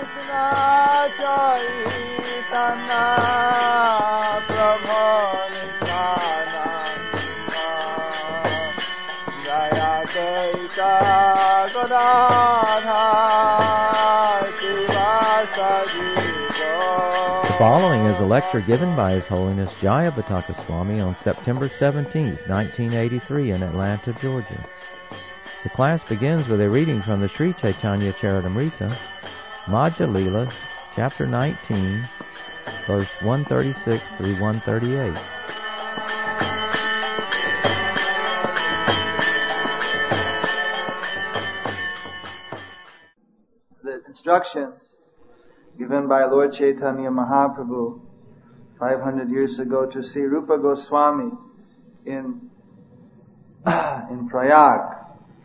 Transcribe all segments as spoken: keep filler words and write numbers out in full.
The following is a lecture given by His Holiness Jayapataka Swami on September seventeenth, nineteen eighty-three in Atlanta, Georgia. The class begins with a reading from the Sri Chaitanya Charitamrita, Madhya Leela, chapter nineteen, verse one thirty-six through one thirty-eight. The instructions given by Lord Chaitanya Mahaprabhu five hundred years ago to Sri Rupa Goswami in in Prayag.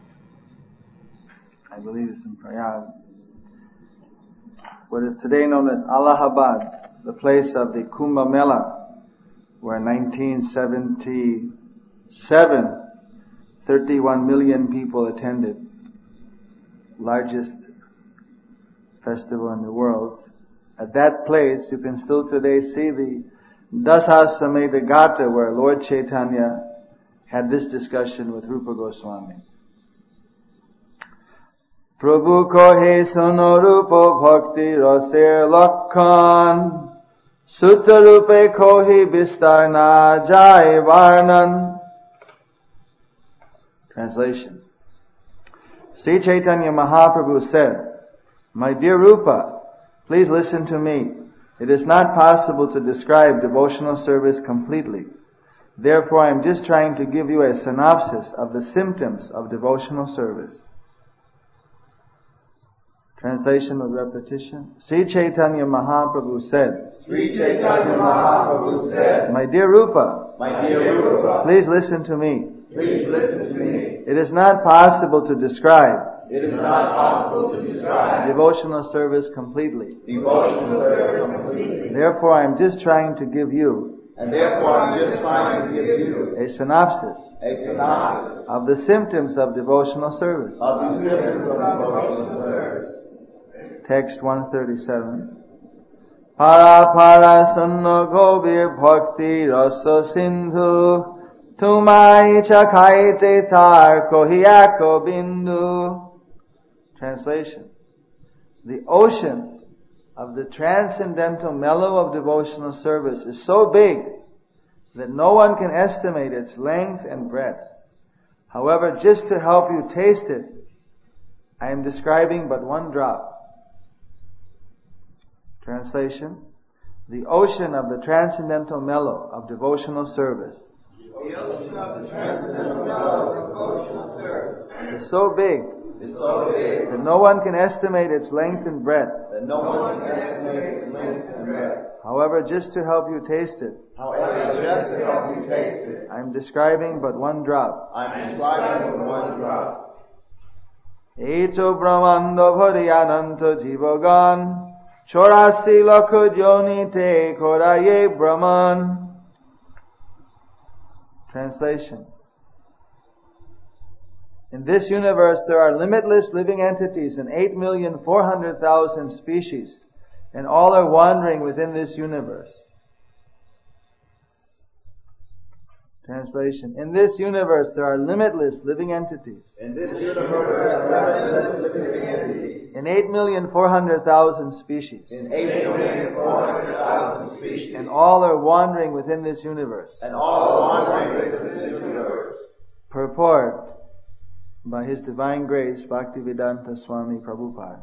I believe it's in Prayag. What is today known as Allahabad, the place of the Kumbh Mela, where in nineteen seventy-seven, thirty-one million people attended. Largest festival in the world. At that place, you can still today see the Dasasameta Gata, where Lord Chaitanya had this discussion with Rupa Goswami. Prabhu kohe sono rupa bhakti raser lakhan, sutta rupe kohi bistar na jai varnan. Translation. Sri Chaitanya Mahaprabhu said, "My dear Rupa, please listen to me. It is not possible to describe devotional service completely. Therefore, I am just trying to give you a synopsis of the symptoms of devotional service." Translation with repetition. Sri Chaitanya Mahaprabhu said, Sri Chaitanya Mahaprabhu said, "My dear Rupa, My dear Rupa, please listen to me. please listen to me. It is not possible to describe It is not possible to describe devotional service completely. devotional service completely. Therefore, I am just trying to give you And therefore I'm just trying to give you a synopsis a synopsis of the symptoms of devotional service. of the symptoms of devotional service. Text one thirty-seven. Para para sunno gobir bhakti rasa sindhu, tumai chakaite tar kohiyako bindu. Translation. The ocean of the transcendental mellow of devotional service is so big that no one can estimate its length and breadth. However, just to help you taste it, I am describing but one drop. Translation. The ocean of the transcendental mellow of devotional service The ocean of the transcendental mellow of devotional service is so big is so big that no one can estimate its length and breadth. that no one can estimate its length and breadth. However, just to help you taste it, However, just to help you taste it, I am describing but one drop. I'm describing with one drop. Eto brahmanda bhari ananta jivagan, chorasi lakha jonite koraye brahman. Translation. In this universe there are limitless living entities in eight million four hundred thousand species, and all are wandering within this universe. Translation. In this universe there are limitless living entities In this universe there are limitless living entities in eight million four hundred thousand species, in eight million four hundred thousand species, and all are wandering within this universe. and all wandering within this universe. Purport by His Divine Grace Bhaktivedanta Swami Prabhupada.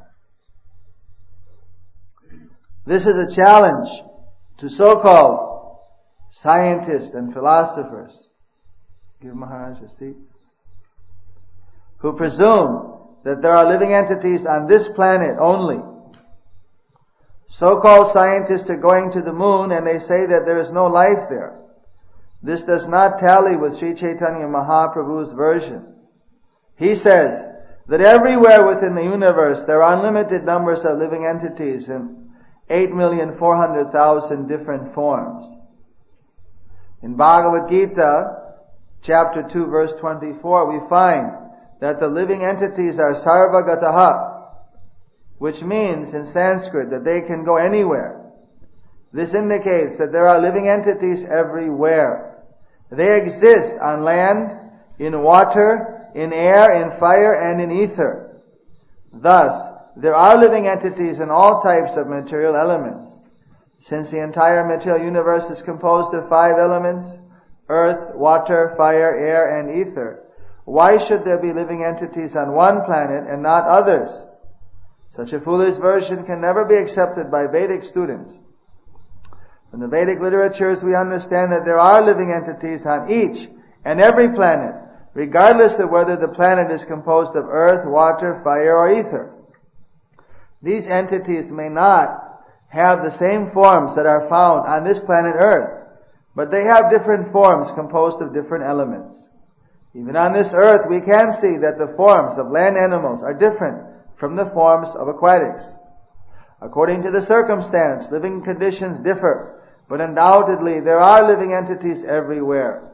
This is a challenge to so-called scientists and philosophers, give Maharaj a seat, who presume that there are living entities on this planet only. So-called scientists are going to the moon and they say that there is no life there. This does not tally with Sri Chaitanya Mahaprabhu's version. He says that everywhere within the universe there are unlimited numbers of living entities in eight million four hundred thousand different forms. In Bhagavad Gita, chapter two, verse twenty-four, we find that the living entities are sarvagataha. which means in Sanskrit that they can go anywhere. This indicates that there are living entities everywhere. They exist on land, in water, in air, in fire, and in ether. Thus, there are living entities in all types of material elements. Since the entire material universe is composed of five elements, earth, water, fire, air, and ether, why should there be living entities on one planet and not others? Such a foolish version can never be accepted by Vedic students. From the Vedic literatures we understand that there are living entities on each and every planet, regardless of whether the planet is composed of earth, water, fire, or ether. These entities may not have the same forms that are found on this planet Earth, but they have different forms composed of different elements. Even on this earth we can see that the forms of land animals are different from the forms of aquatics. According to the circumstance, living conditions differ, but undoubtedly there are living entities everywhere.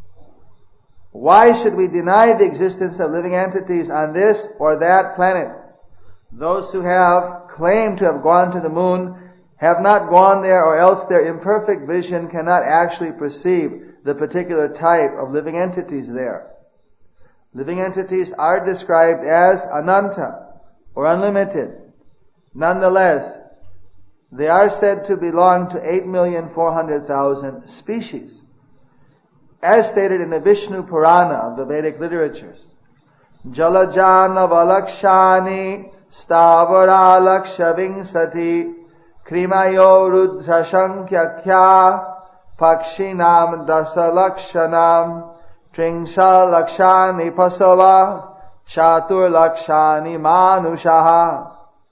Why should we deny the existence of living entities on this or that planet? Those who have claimed to have gone to the moon have not gone there, or else their imperfect vision cannot actually perceive the particular type of living entities there. Living entities are described as ananta, or unlimited. Nonetheless, they are said to belong to eight million four hundred thousand species, as stated in the Vishnu Purana of the Vedic literatures. Jalajana valakshani stavara lakshavingsati krimayo rudra shankyakya pakshinam dasalakshanam tringsha lakshani pasava chatur lakshani manushaha.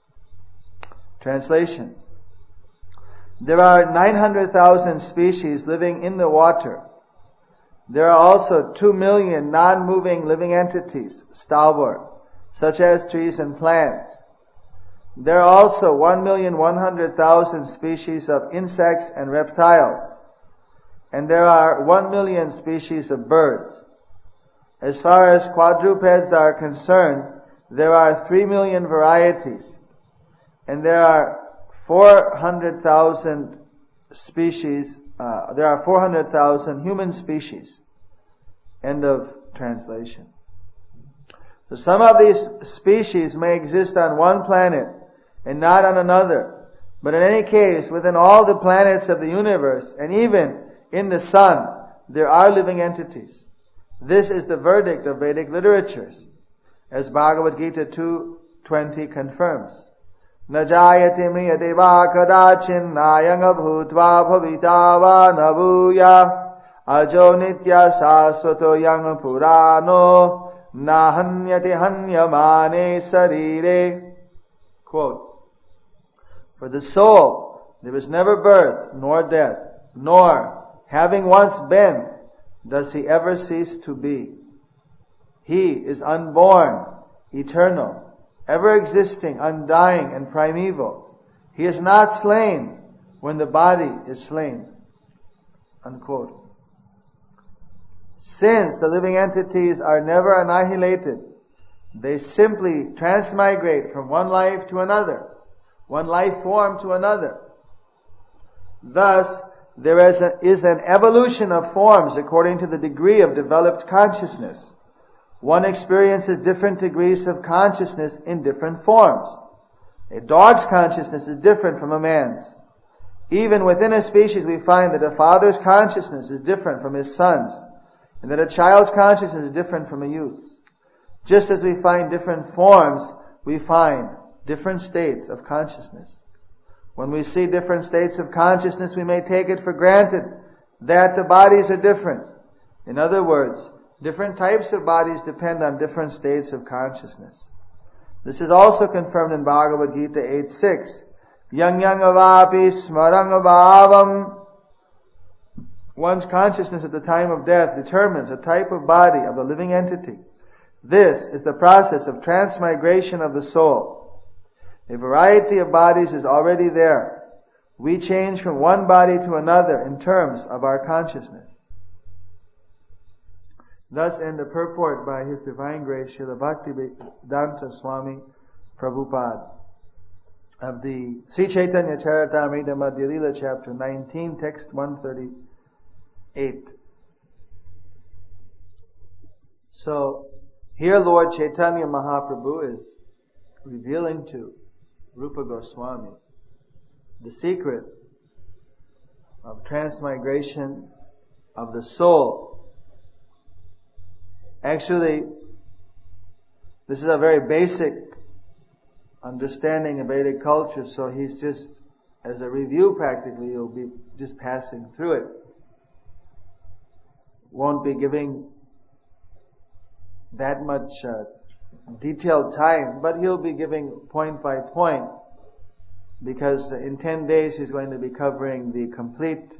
Translation. There are nine hundred thousand species living in the water. There are also two million non-moving living entities, stalwart, such as trees and plants. There are also one million one hundred thousand species of insects and reptiles. And there are one million species of birds. As far as quadrupeds are concerned, there are three million varieties. And there are four hundred thousand species, uh, there are four hundred thousand human species. End of translation. So some of these species may exist on one planet and not on another. But in any case, within all the planets of the universe, and even in the sun, there are living entities. This is the verdict of Vedic literatures, as Bhagavad Gita two twenty confirms. Najayati mriyate va kadachin nayanga bhutva bhavita va nabhuya ajo nitya sasvato yang purano nahanyati hanyamane sarire. Quote, for the soul there is never birth nor death, nor, having once been, does he ever cease to be. He is unborn, eternal, ever existing, undying, and primeval. He is not slain when the body is slain. Unquote. Since the living entities are never annihilated, they simply transmigrate from one life to another, one life form to another. Thus, there is, a, is an evolution of forms according to the degree of developed consciousness. One experiences different degrees of consciousness in different forms. A dog's consciousness is different from a man's. Even within a species we find that a father's consciousness is different from his son's, and that a child's consciousness is different from a youth's. Just as we find different forms, we find different states of consciousness. When we see different states of consciousness, we may take it for granted that the bodies are different. In other words, different types of bodies depend on different states of consciousness. This is also confirmed in Bhagavad Gita eight six. Yang yang avapi smarang bhavam. One's consciousness at the time of death determines a type of body of the living entity. This is the process of transmigration of the soul. A variety of bodies is already there. We change from one body to another in terms of our consciousness. Thus end the purport by His Divine Grace Srila Bhaktivedanta Swami Prabhupada. of the Sri Chaitanya Charitamrita Madhya Lila, chapter nineteen, text one thirty-eight. So, here Lord Chaitanya Mahaprabhu is revealing to Rupa Goswami the secret of transmigration of the soul. Actually, this is a very basic understanding of Vedic culture, so he's just, as a review practically, he'll be just passing through it. Won't be giving that much uh, detailed time, but he'll be giving point by point, because in ten days he's going to be covering the complete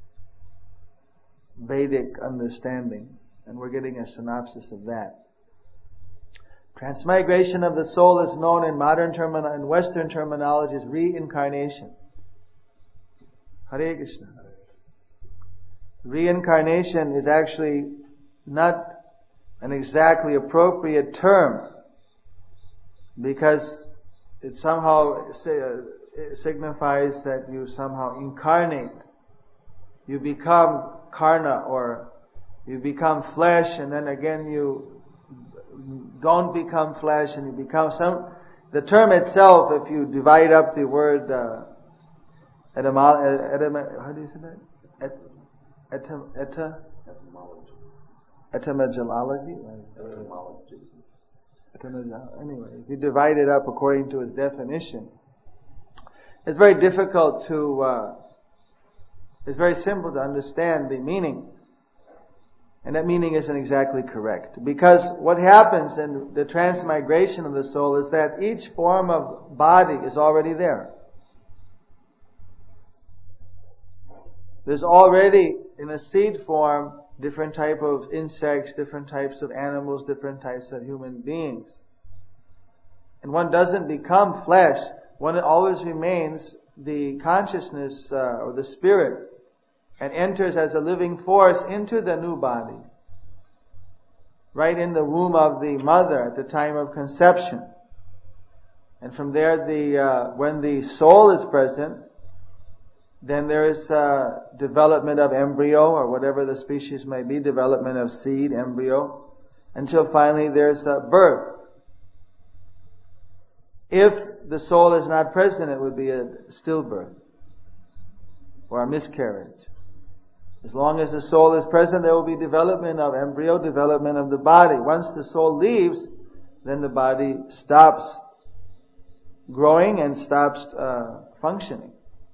Vedic understanding, and we're getting a synopsis of that. Transmigration of the soul is known in modern termin in Western terminology as reincarnation. Hare Krishna. Reincarnation is actually not an exactly appropriate term, because it somehow it signifies that you somehow incarnate. You become karna, or you become flesh, and then again you don't become flesh, and you become some. The term itself, if you divide up the word uh, etymology, etym, how do you say that? Et, etym, eta, etymology. Etymology. Etymology. Anyway, if you divide it up according to its definition, it's very difficult to. Uh, it's very simple to understand the meaning. And that meaning isn't exactly correct. Because what happens in the transmigration of the soul is that each form of body is already there. There's already, in a seed form, different type of insects, different types of animals, different types of human beings. And one doesn't become flesh. One always remains the consciousness uh, or the spirit, and enters as a living force into the new body, right in the womb of the mother at the time of conception. And from there, the uh, when the soul is present, then there is uh, development of embryo, or whatever the species may be, development of seed, embryo, until finally there's uh, birth. If the soul is not present, it would be a stillbirth or a miscarriage. As long as the soul is present, there will be development of embryo, development of the body. Once the soul leaves, then the body stops growing and stops uh, functioning.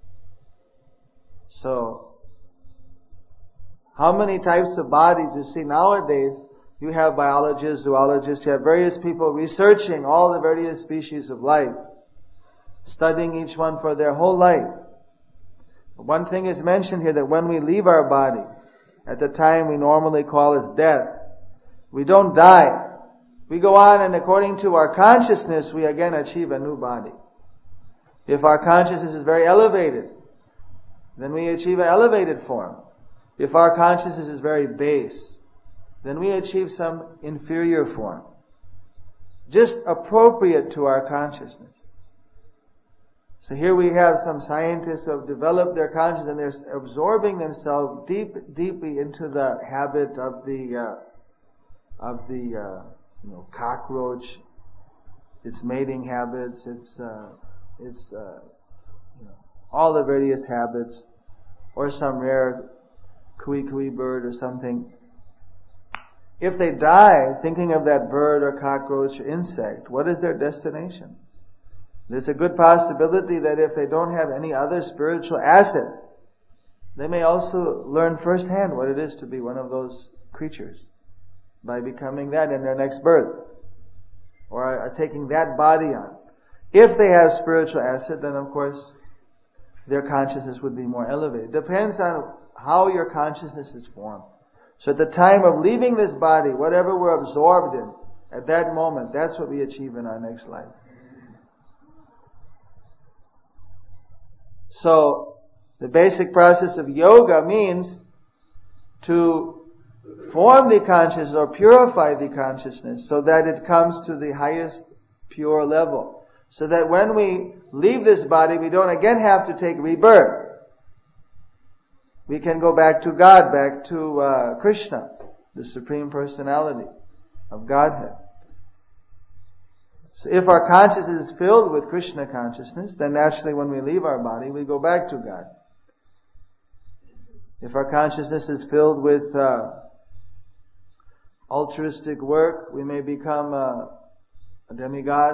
So, how many types of bodies you see nowadays? You have biologists, zoologists, you have various people researching all the various species of life, studying each one for their whole life. One thing is mentioned here, that when we leave our body, at the time we normally call as death, we don't die. We go on, and according to our consciousness, we again achieve a new body. If our consciousness is very elevated, then we achieve an elevated form. If our consciousness is very base, then we achieve some inferior form, just appropriate to our consciousness. So here we have some scientists who have developed their consciousness, and they're absorbing themselves deep, deeply into the habit of the uh, of the uh, you know cockroach, its mating habits, its uh, its uh, you know all the various habits, or some rare kui-kui bird or something. If they die thinking of that bird or cockroach or insect, what is their destination? There's a good possibility that if they don't have any other spiritual asset, they may also learn firsthand what it is to be one of those creatures by becoming that in their next birth, or uh, taking that body on. If they have spiritual asset, then of course their consciousness would be more elevated. Depends on how your consciousness is formed. So at the time of leaving this body, whatever we're absorbed in, at that moment, that's what we achieve in our next life. So, the basic process of yoga means to form the consciousness or purify the consciousness so that it comes to the highest pure level. So that when we leave this body, we don't again have to take rebirth. We can go back to God, back to uh, Krishna, the Supreme Personality of Godhead. So if our consciousness is filled with Krishna consciousness, then naturally when we leave our body, we go back to God. If our consciousness is filled with uh, altruistic work, we may become uh, a demigod,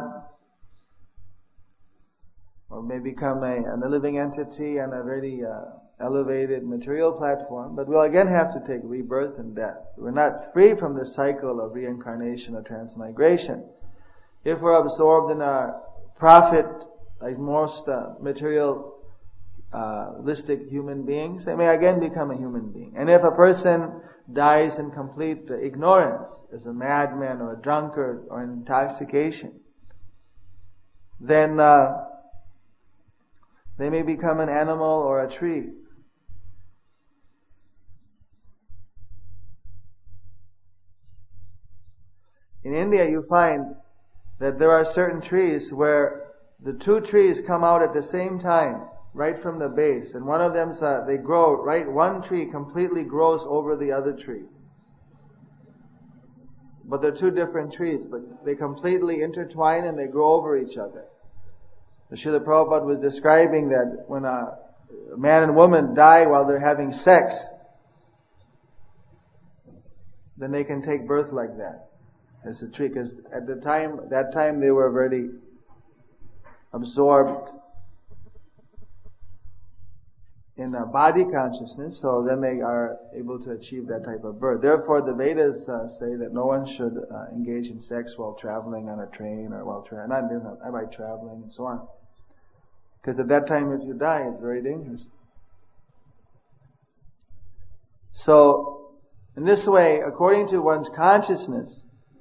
or may become a, a living entity on a very uh, elevated material platform, but we'll again have to take rebirth and death. We're not free from the cycle of reincarnation or transmigration. If we're absorbed in a profit, like most uh, materialistic uh, human beings, they may again become a human being. And if a person dies in complete ignorance, as a madman or a drunkard or in intoxication, then uh, they may become an animal or a tree. In India, you find that there are certain trees where the two trees come out at the same time, right from the base, and one of them, uh, they grow, right, one tree completely grows over the other tree. But they're two different trees, but they completely intertwine and they grow over each other. The Srila Prabhupada was describing that when a man and woman die while they're having sex, then they can take birth like that. As a tree, because at the time, that time they were very absorbed in a body consciousness, so then they are able to achieve that type of birth. Therefore, the Vedas uh, say that no one should uh, engage in sex while traveling on a train or while tra- not, not by traveling and so on. Because at that time, if you die, it's very dangerous. So, in this way, according to one's consciousness,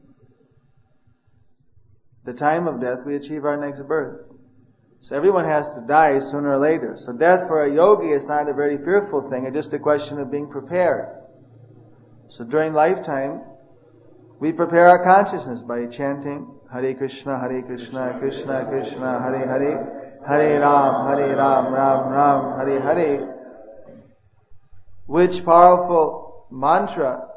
the time of death, we achieve our next birth. So everyone has to die sooner or later. So death for a yogi is not a very fearful thing. It's just a question of being prepared. So during lifetime, we prepare our consciousness by chanting Hare Krishna, Hare Krishna, Krishna Krishna, Hare Hare, Hare Ram, Hare Ram, Ram Ram, Hare Hare. Which powerful mantra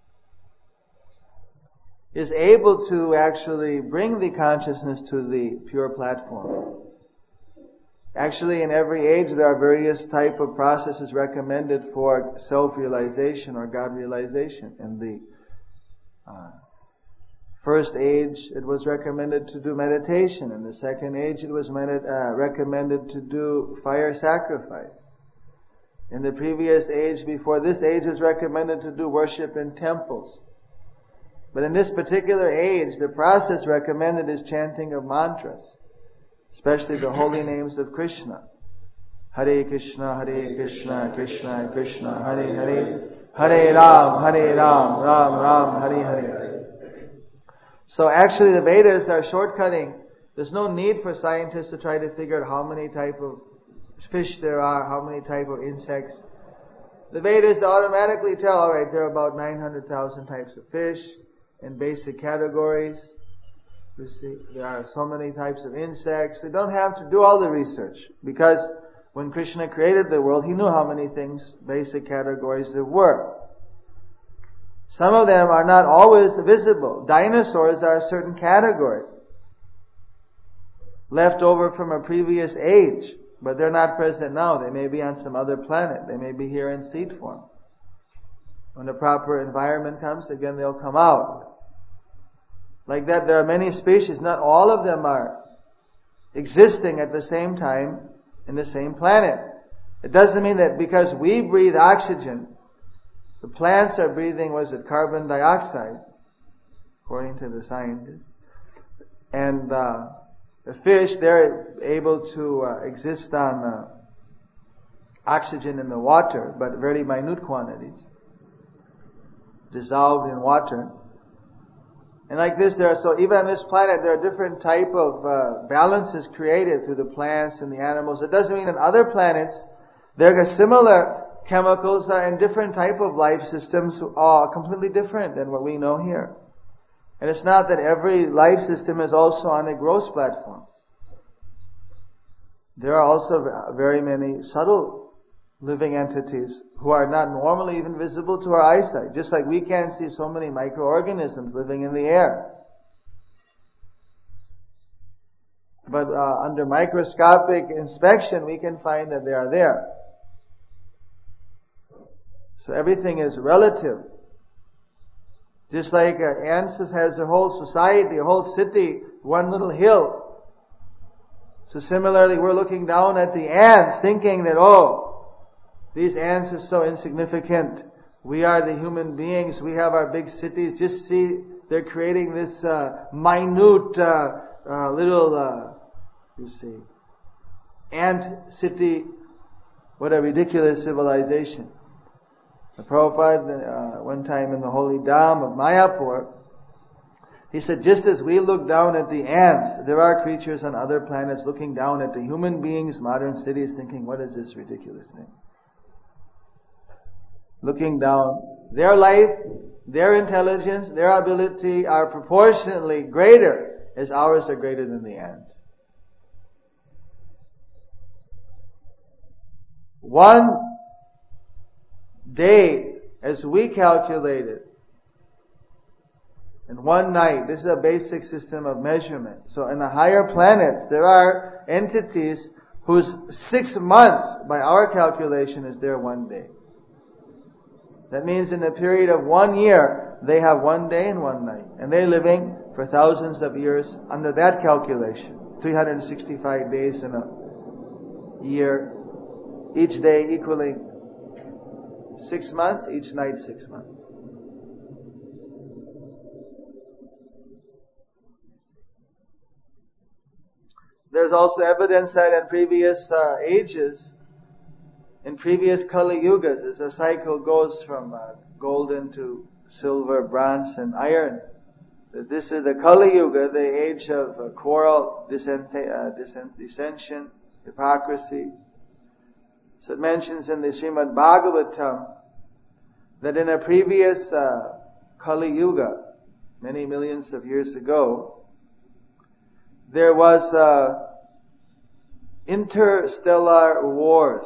is able to actually bring the consciousness to the pure platform. Actually, in every age, there are various type of processes recommended for self-realization or God-realization. In the uh, first age, it was recommended to do meditation. In the second age, it was med- uh, recommended to do fire sacrifice. In the previous age, before this age, it was recommended to do worship in temples. But in this particular age, the process recommended is chanting of mantras, especially the holy names of Krishna. Hare Krishna, Hare Krishna, Krishna Krishna, Hare Hare, Hare Ram, Hare Ram, Ram Ram, Hare Hare. So actually the Vedas are shortcutting. There's no need for scientists to try to figure out how many type of fish there are, how many type of insects. The Vedas automatically tell, alright, there are about nine hundred thousand types of fish in basic categories. You see, there are so many types of insects. They don't have to do all the research, because when Krishna created the world, He knew how many things, basic categories there were. Some of them are not always visible. Dinosaurs are a certain category, left over from a previous age, but they're not present now. They may be on some other planet. They may be here in seed form. When the proper environment comes, again they'll come out. Like that, there are many species. Not all of them are existing at the same time in the same planet. It doesn't mean that because we breathe oxygen, the plants are breathing, was it, carbon dioxide, according to the scientists. And uh, the fish, they're able to uh, exist on uh, oxygen in the water, but very minute quantities, dissolved in water. And like this, there are, so even on this planet, there are different type of uh, balances created through the plants and the animals. It doesn't mean on other planets, there are similar chemicals uh, and different type of life systems are completely different than what we know here. And it's not that every life system is also on a gross platform. there are also very many subtle living entities who are not normally even visible to our eyesight. Just like we can't see so many microorganisms living in the air. But uh, under microscopic inspection, we can find that they are there. So everything is relative. Just like uh, ants has a whole society, a whole city, one little hill. So similarly, we're looking down at the ants, thinking that, oh, these ants are so insignificant. We are the human beings. We have our big cities. Just see, they're creating this uh, minute uh, uh, little, uh, you see, ant city. What a ridiculous civilization. The Prabhupada, uh, one time in the holy Dham of Mayapur, he said, just as we look down at the ants, there are creatures on other planets looking down at the human beings, modern cities, thinking, what is this ridiculous thing? Looking down, their life, their intelligence, their ability are proportionately greater as ours are greater than the ants. One day, as we calculated, in one night, this is a basic system of measurement. So in the higher planets, there are entities whose six months, by our calculation, is their one day. That means in a period of one year, they have one day and one night. And they're living for thousands of years under that calculation. three hundred sixty-five days in a year, each day equaling six months, each night six months. There's also evidence that in previous uh, ages, in previous Kali Yugas, as a cycle goes from uh, golden to silver, bronze, and iron, that this is the Kali Yuga, the age of uh, quarrel, dissent- uh, dissent- dissension, hypocrisy. So it mentions in the Srimad Bhagavatam that in a previous uh, Kali Yuga, many millions of years ago, there was uh, interstellar wars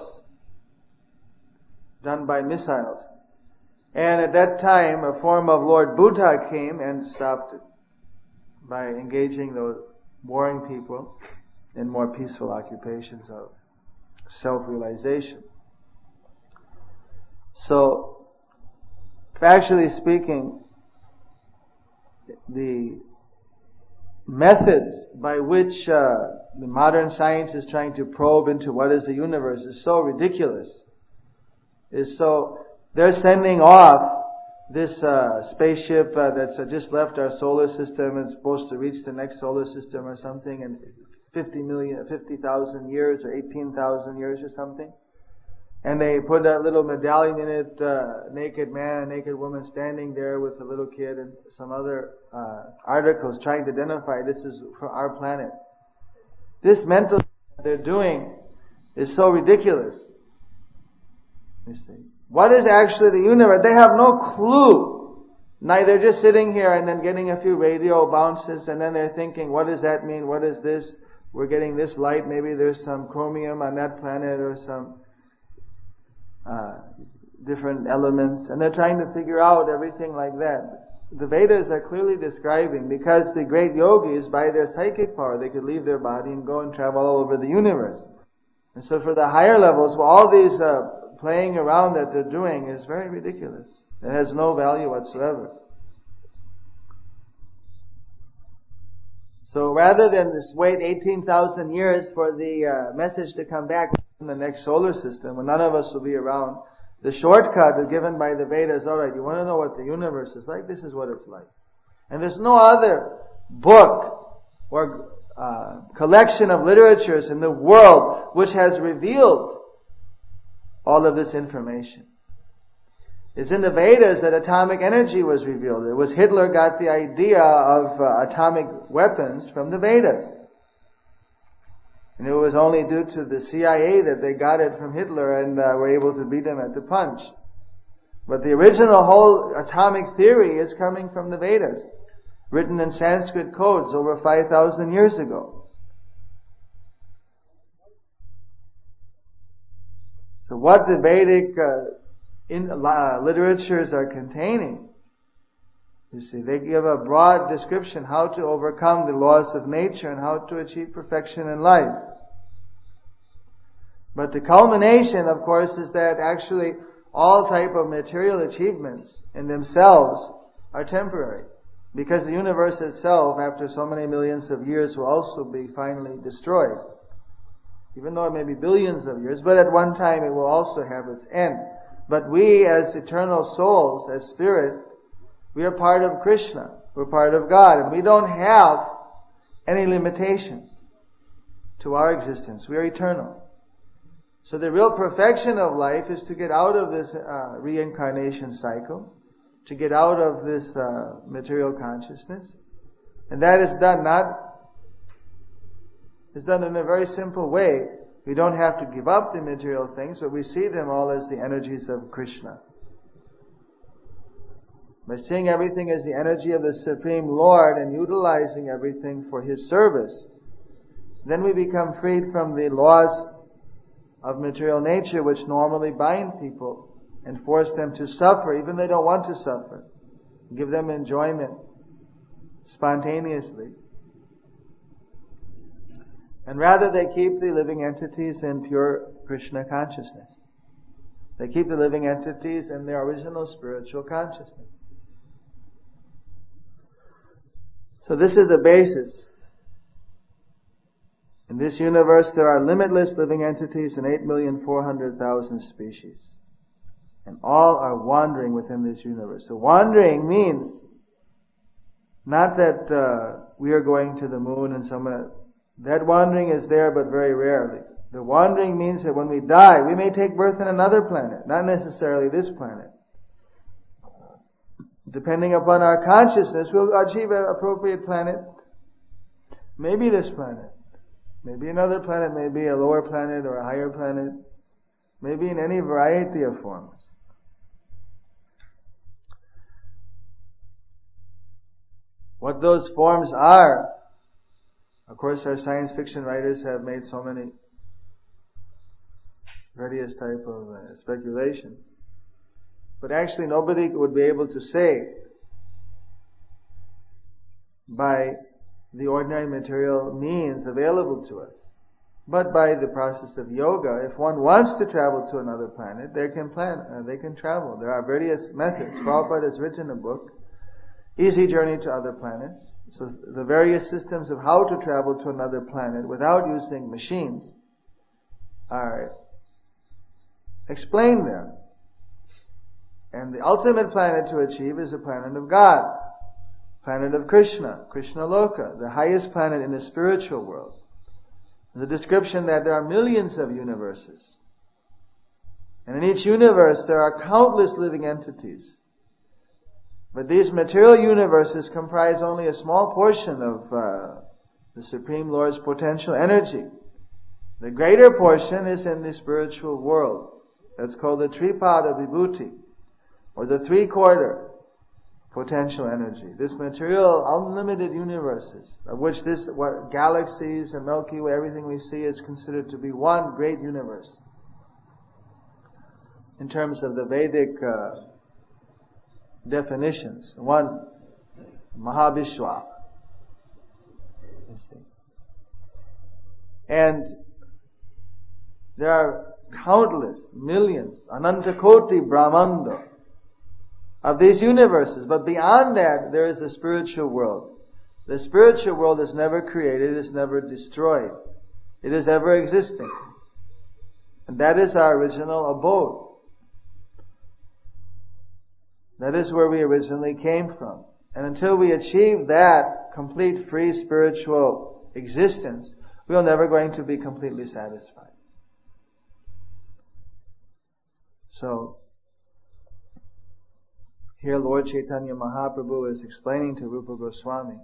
done by missiles. And at that time, a form of Lord Buddha came and stopped it by engaging those warring people in more peaceful occupations of self-realization. So, factually speaking, the methods by which uh, the modern science is trying to probe into what is the universe is so ridiculous. Is so they're sending off this uh, spaceship uh, that's uh, just left our solar system and supposed to reach the next solar system or something in fifty million, fifty thousand years or eighteen thousand years or something. And they put that little medallion in it, uh, naked man and naked woman standing there with a little kid and some other uh, articles trying to identify this is for our planet. This mental they're doing is so ridiculous. You see. What is actually the universe? They have no clue. Now they're just sitting here and then getting a few radio bounces and then they're thinking, what does that mean? What is this? We're getting this light. Maybe there's some chromium on that planet or some Uh, different elements, and they're trying to figure out everything like that. The Vedas are clearly describing, because the great yogis, by their psychic power, they could leave their body and go and travel all over the universe. And so for the higher levels, well, all these uh, playing around that they're doing is very ridiculous. It has no value whatsoever. So rather than just wait eighteen thousand years for the uh, message to come back in the next solar system, when none of us will be around, the shortcut is given by the Vedas. All right, you want to know what the universe is like? This is what it's like. And there's no other book or uh, collection of literatures in the world which has revealed all of this information. It's in the Vedas that atomic energy was revealed. It was Hitler got the idea of uh, atomic weapons from the Vedas. And it was only due to the C I A that they got it from Hitler and uh, were able to beat him at the punch. But the original whole atomic theory is coming from the Vedas, written in Sanskrit codes over five thousand years ago. So what the Vedic uh, in, uh, literatures are containing, you see, they give a broad description how to overcome the laws of nature and how to achieve perfection in life. But the culmination, of course, is that actually all type of material achievements in themselves are temporary. Because the universe itself, after so many millions of years, will also be finally destroyed. Even though it may be billions of years, but at one time it will also have its end. But we as eternal souls, as spirit, we are part of Krishna. We're part of God. And we don't have any limitation to our existence. We are eternal. So the real perfection of life is to get out of this uh, reincarnation cycle, to get out of this uh, material consciousness. And that is done not, is done in a very simple way. We don't have to give up the material things, but we see them all as the energies of Krishna. By seeing everything as the energy of the Supreme Lord and utilizing everything for His service, then we become freed from the laws of material nature which normally bind people and force them to suffer, even they don't want to suffer. Give them enjoyment spontaneously. And rather they keep the living entities in pure Krishna consciousness. They keep the living entities in their original spiritual consciousness. So this is the basis. In this universe there are limitless living entities in eight million four hundred thousand species. And all are wandering within this universe. So wandering means not that uh, we are going to the moon and someone... That wandering is there, but very rarely. The wandering means that when we die, we may take birth in another planet, not necessarily this planet. Depending upon our consciousness, we'll achieve an appropriate planet. Maybe this planet. Maybe another planet, maybe a lower planet or a higher planet. Maybe in any variety of forms. What those forms are, of course our science fiction writers have made so many various type of uh, speculations. But actually nobody would be able to say by the ordinary material means available to us. But by the process of yoga, if one wants to travel to another planet, they can plan, uh, they can travel. There are various methods. Prabhupada has written a book, Easy Journey to Other Planets. So the various systems of how to travel to another planet without using machines are explained there. And the ultimate planet to achieve is the planet of God, planet of Krishna, Krishna Loka, the highest planet in the spiritual world. The description that there are millions of universes. And in each universe there are countless living entities. But these material universes comprise only a small portion of uh, the Supreme Lord's potential energy. The greater portion is in the spiritual world. That's called the Tripada Vibhuti, or the three-quarter potential energy. This material, unlimited universes, of which this, what galaxies and Milky Way, everything we see is considered to be one great universe. In terms of the Vedic uh, definitions, one Mahavishwa. You see. And there are countless, millions, Anantakoti Brahmanda of these universes. But beyond that, there is the spiritual world. The spiritual world is never created, it is never destroyed. It is ever existing. And that is our original abode. That is where we originally came from. And until we achieve that complete free spiritual existence, we are never going to be completely satisfied. So, here Lord Chaitanya Mahaprabhu is explaining to Rupa Goswami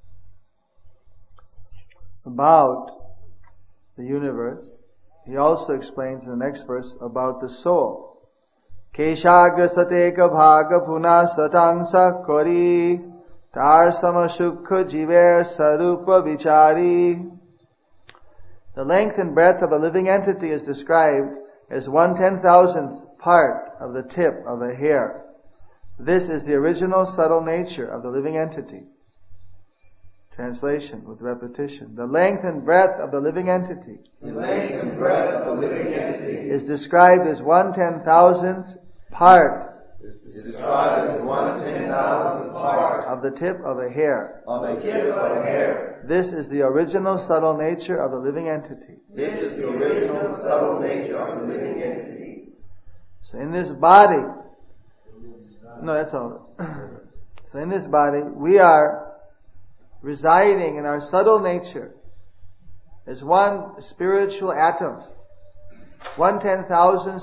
about the universe. He also explains in the next verse about the soul. Keshagra sateka bhaga puna satangsa kori tar samashukha jiver sarupa vichari. The length and breadth of a living entity is described as one ten thousandth part of the tip of a hair. This is the original subtle nature of the living entity. Translation with repetition. The length and breadth of the living entity, The length and breadth of the living entity is described as one ten thousandth part is described as one ten thousandth part of the tip of a hair. of the tip of a hair. This is the original subtle nature of the living entity. This is the original subtle nature of the living entity. So in this body, no, that's all. So in this body, we are residing in our subtle nature as one spiritual atom, one ten thousandth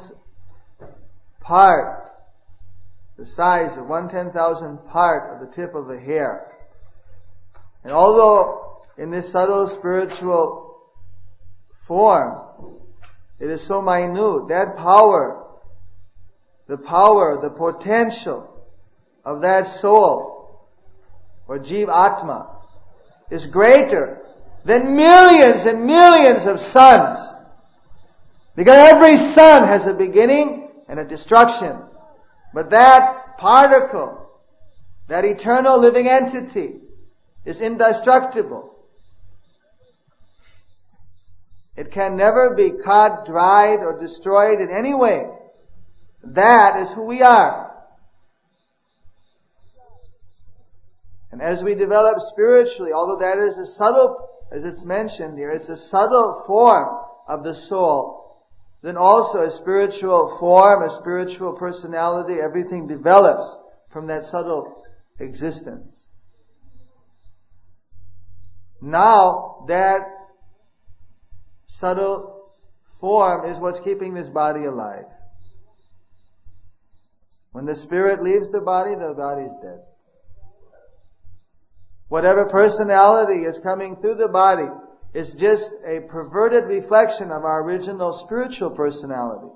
part, the size of one ten thousandth part of the tip of a hair. And although in this subtle spiritual form, it is so minute, that power, the power, the potential of that soul, or Jiva Atma, is greater than millions and millions of suns. Because every sun has a beginning and a destruction. But that particle, that eternal living entity, is indestructible. It can never be cut, dried, or destroyed in any way. That is who we are. And as we develop spiritually, although that is a subtle, as it's mentioned here, it's a subtle form of the soul, then also a spiritual form, a spiritual personality, everything develops from that subtle existence. Now, that subtle form is what's keeping this body alive. When the spirit leaves the body, the body is dead. Whatever personality is coming through the body is just a perverted reflection of our original spiritual personality.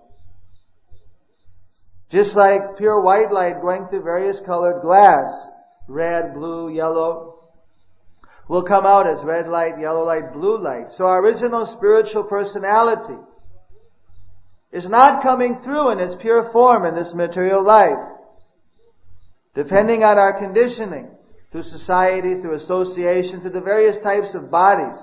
Just like pure white light going through various colored glass, red, blue, yellow, will come out as red light, yellow light, blue light. So our original spiritual personality is not coming through in its pure form in this material life. Depending on our conditioning, through society, through association, through the various types of bodies,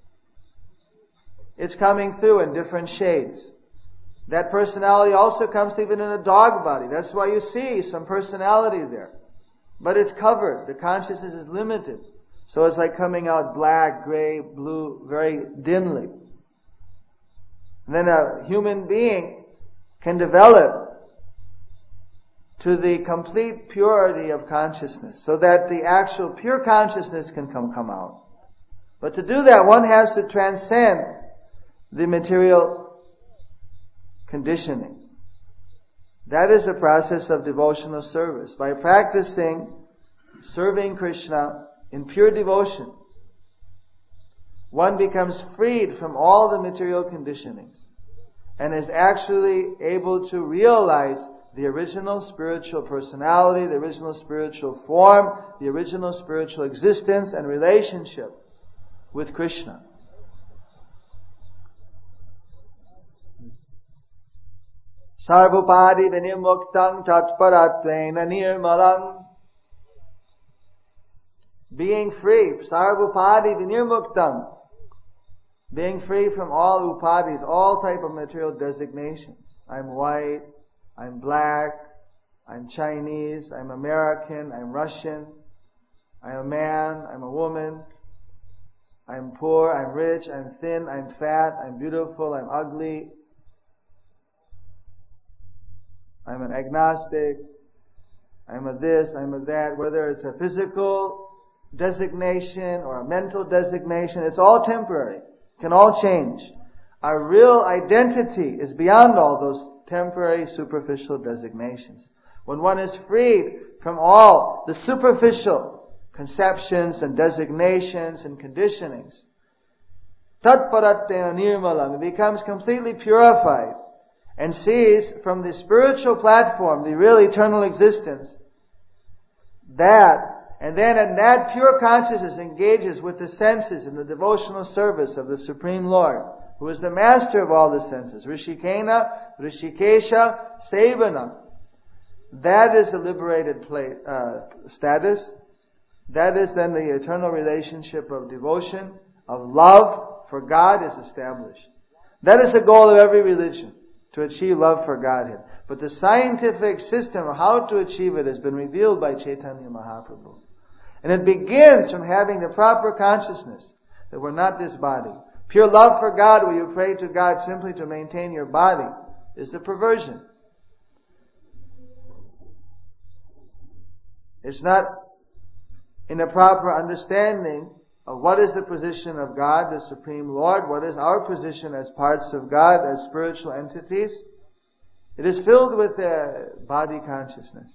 it's coming through in different shades. That personality also comes even in a dog body. That's why you see some personality there. But it's covered. The consciousness is limited. So it's like coming out black, gray, blue, very dimly. And then a human being can develop to the complete purity of consciousness, so that the actual pure consciousness can come, come out. But to do that, one has to transcend the material conditioning. That is the process of devotional service. By practicing serving Krishna in pure devotion, one becomes freed from all the material conditionings and is actually able to realize the original spiritual personality, the original spiritual form, the original spiritual existence and relationship with Krishna. Sarvupadi vinirmuktang tatparatvena nirmalang. Being free, sarvupadi vinirmuktang. Being free from all upadis, all type of material designations. I'm white, I'm black, I'm Chinese, I'm American, I'm Russian, I'm a man, I'm a woman, I'm poor, I'm rich, I'm thin, I'm fat, I'm beautiful, I'm ugly, I'm an agnostic, I'm a this, I'm a that, whether it's a physical designation or a mental designation, it's all temporary, can all change. Our real identity is beyond all those temporary, superficial designations. When one is freed from all the superficial conceptions and designations and conditionings, tatparatena nirmalam, it becomes completely purified and sees from the spiritual platform the real eternal existence. That, and then in that pure consciousness engages with the senses in the devotional service of the Supreme Lord, who is the master of all the senses. Rishikena, Rishikesha, Sevana. That is the liberated play, uh, status. That is then the eternal relationship of devotion, of love for God is established. That is the goal of every religion, to achieve love for Godhead. But the scientific system of how to achieve it has been revealed by Chaitanya Mahaprabhu. And it begins from having the proper consciousness that we're not this body. Pure love for God, where you pray to God simply to maintain your body, is the perversion. It's not in a proper understanding of what is the position of God, the Supreme Lord, what is our position as parts of God, as spiritual entities. It is filled with uh, body consciousness,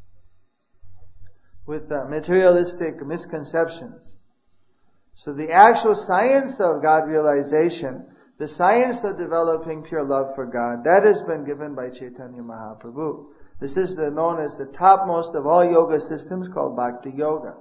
with uh, materialistic misconceptions. So the actual science of God realization, the science of developing pure love for God, that has been given by Chaitanya Mahaprabhu. This is the, known as the topmost of all yoga systems, called Bhakti Yoga.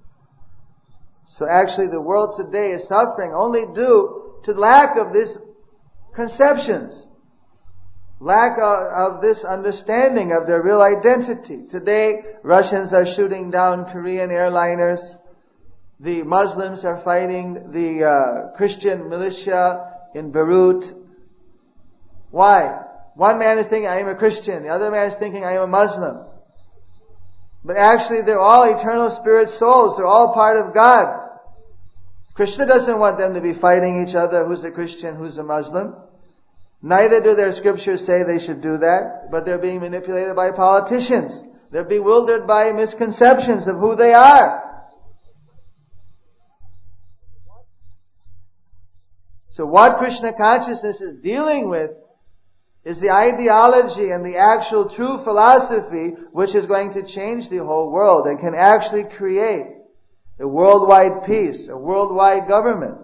So actually the world today is suffering only due to lack of these conceptions, lack of, of this understanding of their real identity. Today, Russians are shooting down Korean airliners. The Muslims are fighting the uh, Christian militia in Beirut. Why? One man is thinking, I am a Christian. The other man is thinking, I am a Muslim. But actually, they're all eternal spirit souls. They're all part of God. Krishna doesn't want them to be fighting each other, who's a Christian, who's a Muslim. Neither do their scriptures say they should do that, but they're being manipulated by politicians. They're bewildered by misconceptions of who they are. So what Krishna consciousness is dealing with is the ideology and the actual true philosophy which is going to change the whole world and can actually create a worldwide peace, a worldwide government.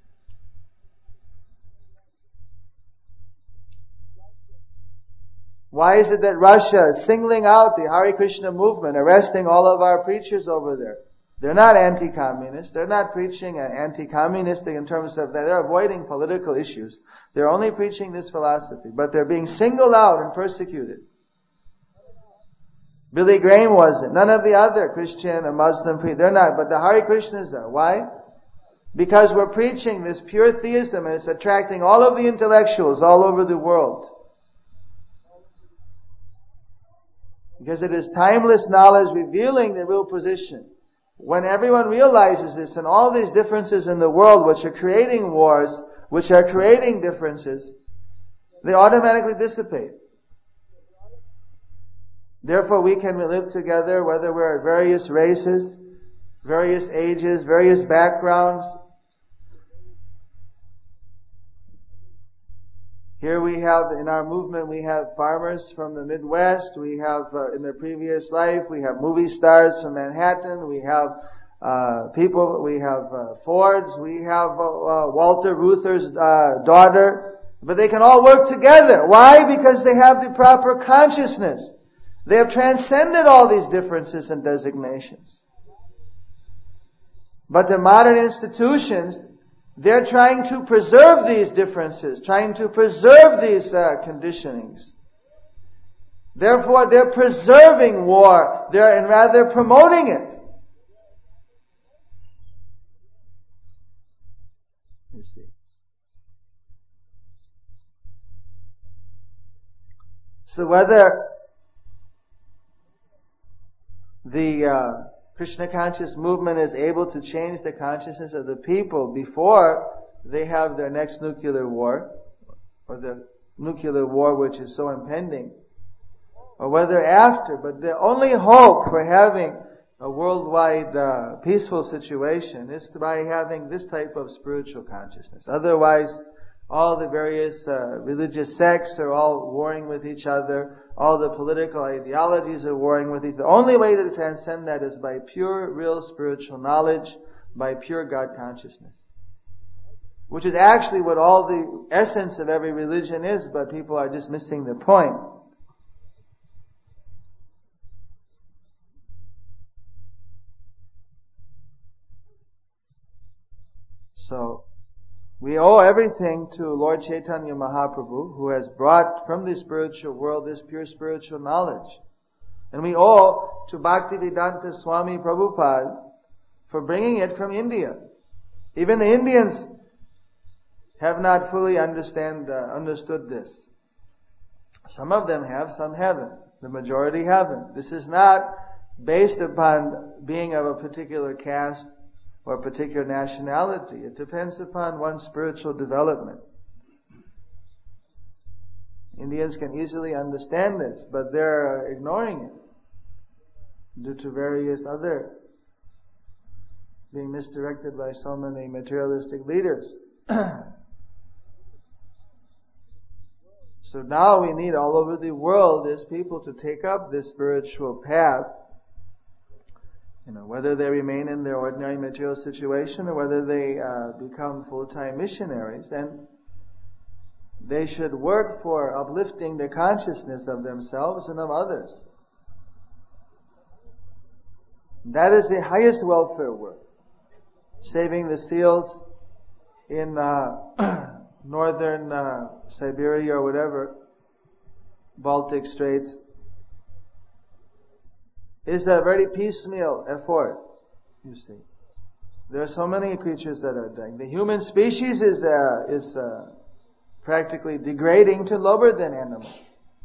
Why is it that Russia is singling out the Hare Krishna movement, arresting all of our preachers over there? They're not anti-communist. They're not preaching anti-communistic in terms of that. They're avoiding political issues. They're only preaching this philosophy. But they're being singled out and persecuted. Billy Graham wasn't. None of the other Christian or Muslim preachers. They're not. But the Hare Krishnas are. Why? Because we're preaching this pure theism and it's attracting all of the intellectuals all over the world. Because it is timeless knowledge revealing the real position. When everyone realizes this and all these differences in the world which are creating wars, which are creating differences, they automatically dissipate. Therefore we can live together whether we're at various races, various ages, various backgrounds. Here we have, in our movement, we have farmers from the Midwest. We have, uh, in their previous life, we have movie stars from Manhattan. We have uh, people, we have uh, Fords. We have uh, uh, Walter Reuther's uh, daughter. But they can all work together. Why? Because they have the proper consciousness. They have transcended all these differences and designations. But the modern institutions, they're trying to preserve these differences, trying to preserve these uh, conditionings. Therefore, they're preserving war, they're and rather promoting it. You see. So whether the uh, Krishna conscious movement is able to change the consciousness of the people before they have their next nuclear war, or the nuclear war which is so impending, or whether after. But the only hope for having a worldwide uh, peaceful situation is by having this type of spiritual consciousness. Otherwise, all the various uh, religious sects are all warring with each other. All the political ideologies are warring with each other. The only way to transcend that is by pure, real spiritual knowledge, by pure God consciousness. Which is actually what all the essence of every religion is, but people are just missing the point. So, We owe everything to Lord Chaitanya Mahaprabhu, who has brought from the spiritual world this pure spiritual knowledge. And we owe to Bhaktivedanta Swami Prabhupada for bringing it from India. Even the Indians have not fully understand uh, understood this. Some of them have, some haven't. The majority haven't. This is not based upon being of a particular caste or a particular nationality. It depends upon one's spiritual development. Indians can easily understand this, but they're ignoring it due to various other being misdirected by so many materialistic leaders. So now we need all over the world as people to take up this spiritual path. You know, whether they remain in their ordinary material situation or whether they uh, become full-time missionaries, and they should work for uplifting the consciousness of themselves and of others. That is the highest welfare work. Saving the seals in uh, northern uh, Siberia or whatever, Baltic Straits, is a very piecemeal effort, you see. There are so many creatures that are dying. The human species is uh, is uh, practically degrading to lower than animals.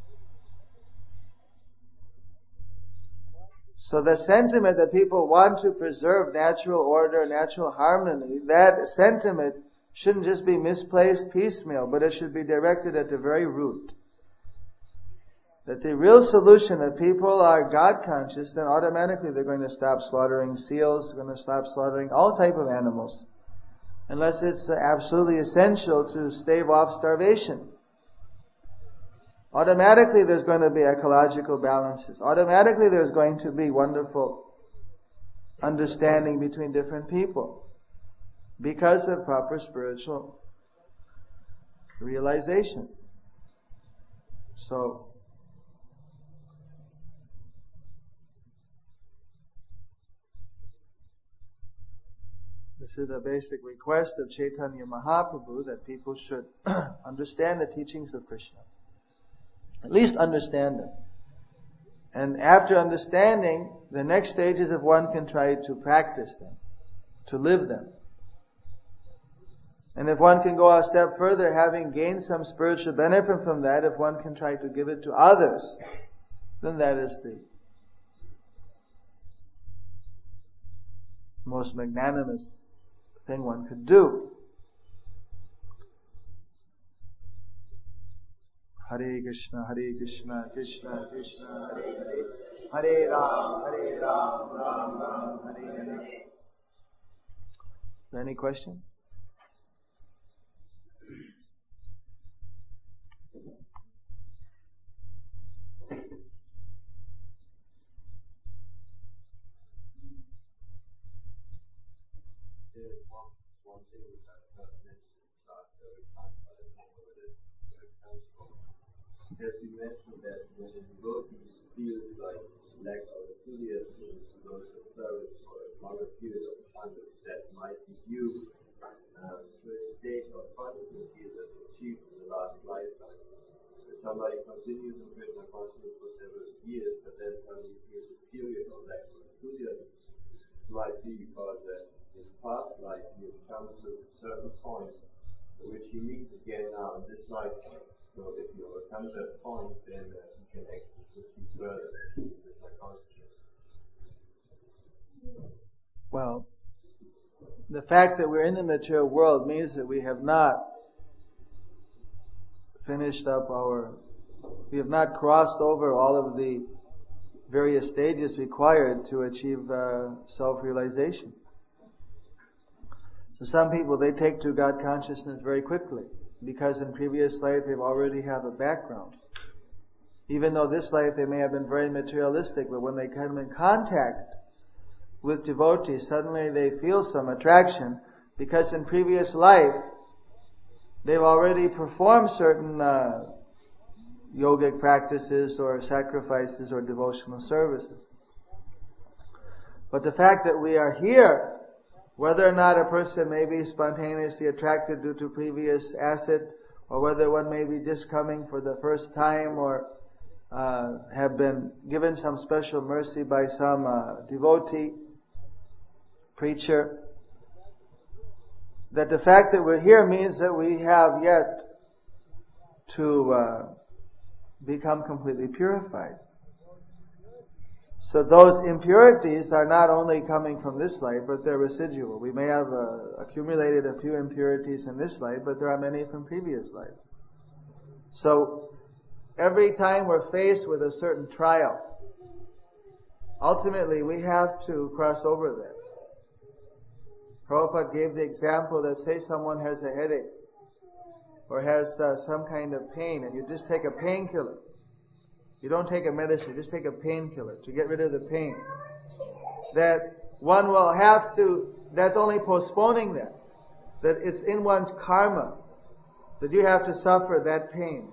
So the sentiment that people want to preserve natural order, natural harmony, that sentiment shouldn't just be misplaced piecemeal, but it should be directed at the very root. That the real solution, if people are God conscious, then automatically they're going to stop slaughtering seals, they're going to stop slaughtering all type of animals, unless it's absolutely essential to stave off starvation. Automatically there's going to be ecological balances. Automatically there's going to be wonderful understanding between different people because of proper spiritual realization. So, this is the basic request of Chaitanya Mahaprabhu, that people should understand the teachings of Krishna. At least understand them. And after understanding, the next stage is if one can try to practice them, to live them. And if one can go a step further, having gained some spiritual benefit from that, if one can try to give it to others, then that is the most magnanimous thing one could do. Hare Krishna, Hare Krishna, Krishna Krishna, Hare Hare, Hare Ram, Hare Ram, Ram Ram, Hare Hare. Any questions? There's one, one thing which I've heard mentioned last every time, but I don't know where it, where it comes from. There's been mentioned that when a devotee feels like lack of enthusiasm in devotional service for a longer period of time, that might be due um, to a state of consciousness that was achieved in the last lifetime. So somebody continues in Krishna consciousness for several years, but then suddenly feels a period of lack of enthusiasm. It might be because that his past life, he has come to a certain point which he meets again now in this lifetime. So if you overcome that point, then uh, he can actually proceed further with my consciousness. Well, the fact that we're in the material world means that we have not finished up our, we have not crossed over all of the various stages required to achieve uh, self-realization. So some people, they take to God consciousness very quickly because in previous life they already have a background. Even though this life they may have been very materialistic, but when they come in contact with devotees, suddenly they feel some attraction because in previous life they've already performed certain uh, yogic practices or sacrifices or devotional services. But the fact that we are here Whether or not a person may be spontaneously attracted due to previous acid, or whether one may be just coming for the first time, or uh, have been given some special mercy by some uh, devotee, preacher, that the fact that we're here means that we have yet to uh, become completely purified. So those impurities are not only coming from this life, but they're residual. We may have uh, accumulated a few impurities in this life, but there are many from previous lives. So every time we're faced with a certain trial, ultimately we have to cross over that. Prabhupada gave the example that, say someone has a headache or has uh, some kind of pain, and you just take a painkiller. You don't take a medicine, you just take a painkiller to get rid of the pain. That one will have to, that's only postponing that. That it's in one's karma that you have to suffer that pain.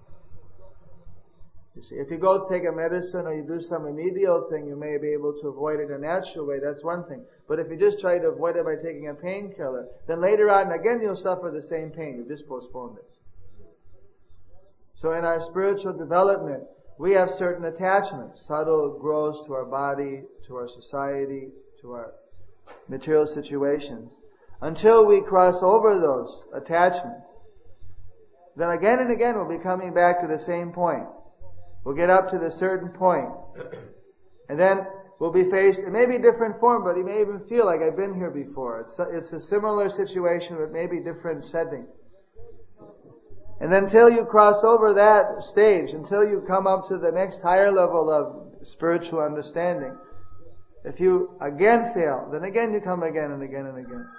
You see, if you go to take a medicine or you do some remedial thing, you may be able to avoid it in a natural way, that's one thing. But if you just try to avoid it by taking a painkiller, then later on again you'll suffer the same pain, you just postponed it. So in our spiritual development, we have certain attachments. Subtle grows to our body, to our society, to our material situations. Until we cross over those attachments, then again and again we'll be coming back to the same point. We'll get up to the certain point. And then we'll be faced, it may be a different form, but you may even feel like I've been here before. It's a, it's a similar situation, but maybe different setting. And then until you cross over that stage, until you come up to the next higher level of spiritual understanding, if you again fail, then again you come again and again and again.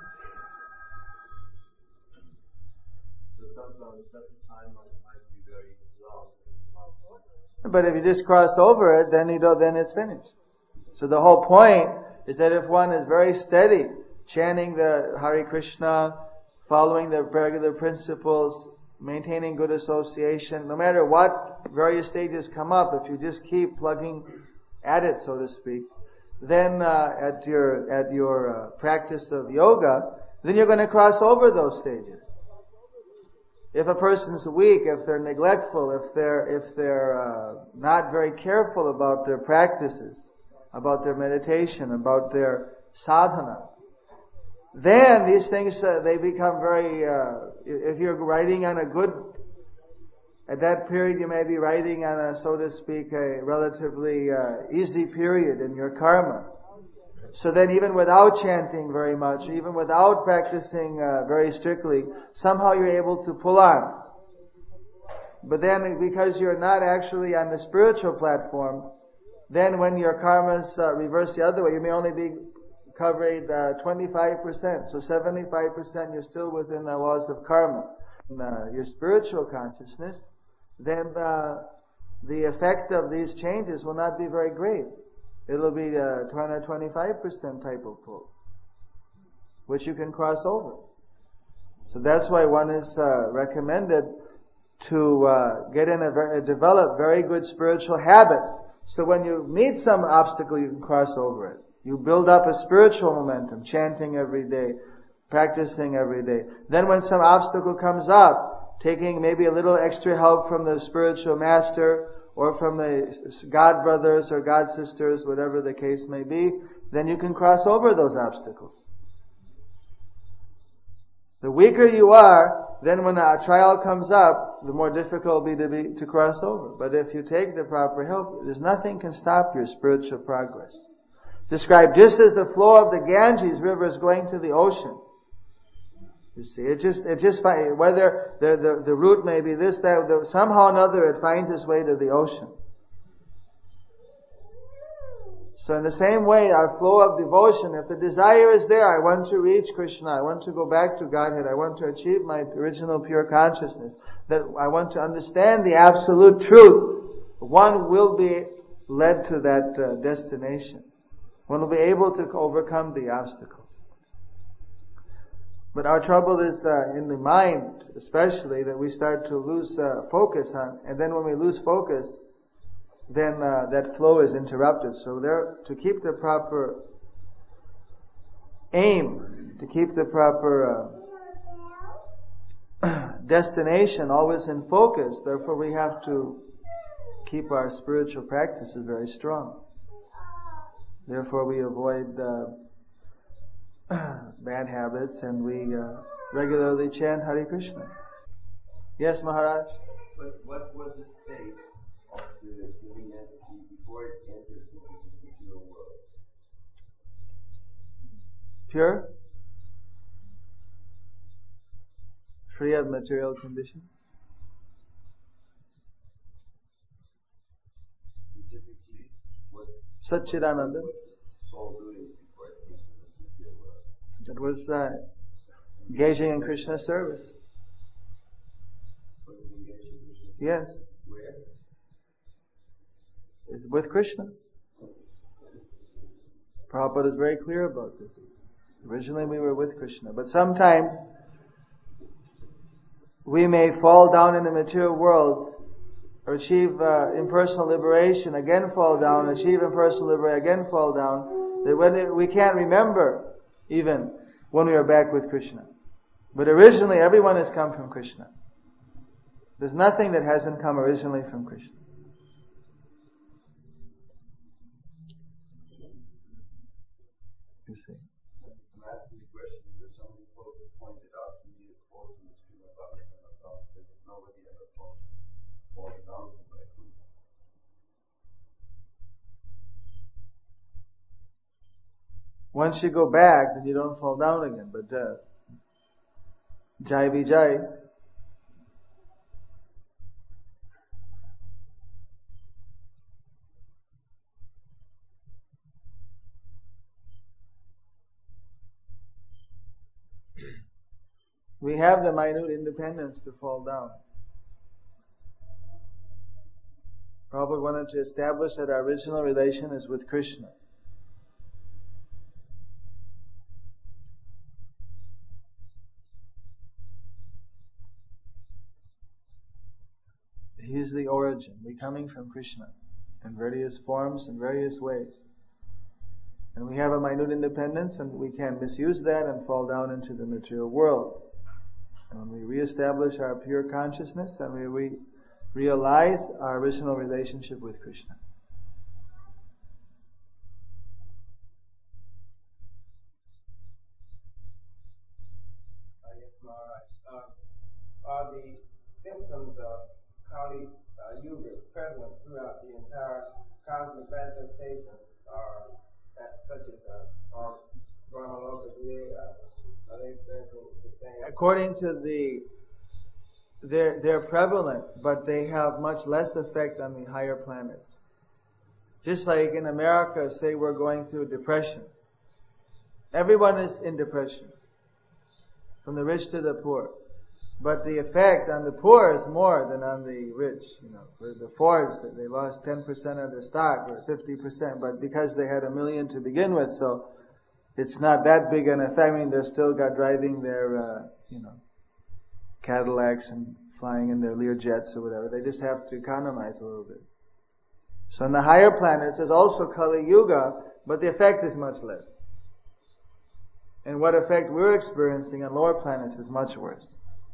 So sometimes that time might be very long. But if you just cross over it, then you don't, then it's finished. So the whole point is that if one is very steady, chanting the Hare Krishna, following the regular principles, maintaining good association, no matter what various stages come up, if you just keep plugging at it, so to speak, then uh, at your at your uh, practice of yoga, then you're going to cross over those stages. If a person's weak, if they're neglectful, if they're if they're uh, not very careful about their practices, about their meditation, about their sadhana, then these things, uh, they become very, uh, if you're riding on a good, at that period you may be riding on a, so to speak, a relatively uh, easy period in your karma. So then even without chanting very much, even without practicing uh, very strictly, somehow you're able to pull on. But then because you're not actually on the spiritual platform, then when your karmas uh, reverse the other way, you may only be covered uh, twenty-five percent. So seventy-five percent you're still within the laws of karma. In uh, your spiritual consciousness, then uh, the effect of these changes will not be very great. It'll be uh, twenty to twenty-five percent type of pull, which you can cross over. So that's why one is uh, recommended to uh, get in a very, develop very good spiritual habits. So when you meet some obstacle, you can cross over it. You build up a spiritual momentum, chanting every day, practicing every day. Then when some obstacle comes up, taking maybe a little extra help from the spiritual master or from the God brothers or God sisters, whatever the case may be, then you can cross over those obstacles. The weaker you are, then when a trial comes up, the more difficult it will be to, be to cross over. But if you take the proper help, there's nothing can stop your spiritual progress. Described just as the flow of the Ganges River is going to the ocean. You see, it just, it just, whether the, the, the route may be this, that, the, somehow or another it finds its way to the ocean. So in the same way, our flow of devotion, if the desire is there, I want to reach Krishna, I want to go back to Godhead, I want to achieve my original pure consciousness, that I want to understand the absolute truth, one will be led to that uh, destination. One will be able to overcome the obstacles. But our trouble is uh, in the mind, especially, that we start to lose uh, focus on, and then when we lose focus, then uh, that flow is interrupted. So there, to keep the proper aim, to keep the proper uh, destination always in focus. Therefore we have to keep our spiritual practices very strong. Therefore we avoid uh, bad habits and we uh, regularly chant Hare Krishna. Yes, Maharaj? But what was the state of the living entity before it entered into this material world? Pure? Free of material conditions? Specifically, what Satchidananda. was the soul doing before it came to this material world? That was uh, engaging in Krishna service. Was it engaged in Krishna? Yes. Where? It's with Krishna. Prabhupada is very clear about this. Originally we were with Krishna, but sometimes we may fall down in the material world or achieve uh, impersonal liberation, again fall down, achieve impersonal liberation, again fall down. That when it, we can't remember even when we are back with Krishna. But originally everyone has come from Krishna. There's nothing that hasn't come originally from Krishna. You see. I'm asking the question because somebody pointed out to me a quote in the Srimad Bhagavatam that said that nobody ever falls, falls down from my foot. Once you go back, then you don't fall down again. But uh, Jai Vijay. We have the minute independence to fall down. Prabhupada wanted to establish that our original relation is with Krishna. He is the origin. We coming from Krishna in various forms, in various ways. And we have a minute independence and we can misuse that and fall down into the material world. And when we reestablish our pure consciousness and we re- realize our original relationship with Krishna. Uh, yes, Maharaj. Uh, are the symptoms of Kali uh, Yuga prevalent throughout the entire cosmic manifestation, or uh, such as uh, or Brahmaloka, are they experiencing the same? According to the, they're, they're prevalent, but they have much less effect on the higher planets. Just like in America, say we're going through depression. Everyone is in depression, from the rich to the poor. But the effect on the poor is more than on the rich. You know, for the Fords, they lost ten percent of their stock or fifty percent, but because they had a million to begin with, so it's not that big an effect. I mean, they're still got driving their, uh, you know, Cadillacs and flying in their Lear jets or whatever. They just have to economize a little bit. So in the higher planets, there's also Kali Yuga, but the effect is much less. And what effect we're experiencing on lower planets is much worse.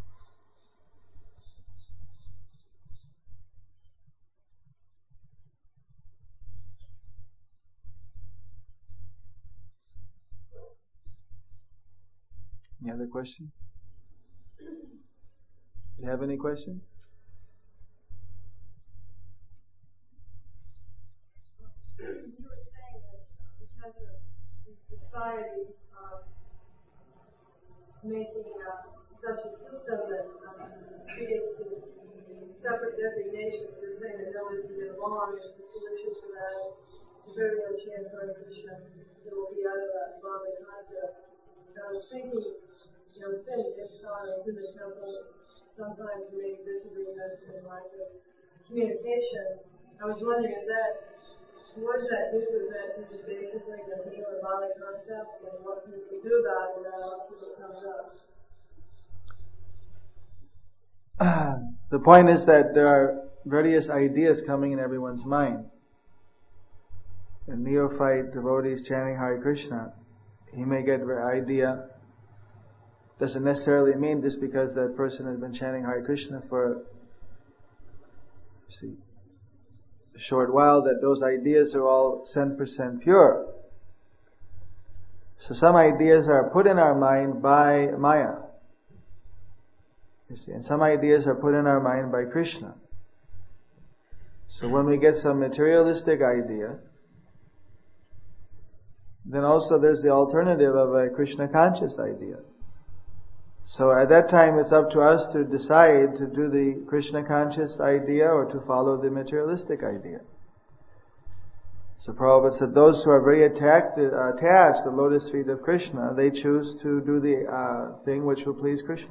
Any other question? Do you have any question? You were saying that because of the society um, making uh, such a system that uh, creates this separate designation, you're saying that nobody can get along, and the solution for that is to very much chant Hare Krishna. It will be out of that Bhava concept. And I was thinking, you know, the thing is thought of in the temple, sometimes make disagreements in like the communication. I was wondering, is that, what does that do? Is that basically the Nila Bali concept? And what can we do about it when that obstacle comes up? The point is that there are various ideas coming in everyone's mind. And neophyte devotees chanting Hare Krishna he may get an idea. Doesn't necessarily mean just because that person has been chanting Hare Krishna for, see, a short while that those ideas are all one hundred percent pure. So some ideas are put in our mind by Maya. You see, and some ideas are put in our mind by Krishna. So when we get some materialistic idea, then also there's the alternative of a Krishna conscious idea. So at that time it's up to us to decide to do the Krishna conscious idea or to follow the materialistic idea. So Prabhupada said those who are very attacked, uh, attached to the lotus feet of Krishna, they choose to do the uh, thing which will please Krishna.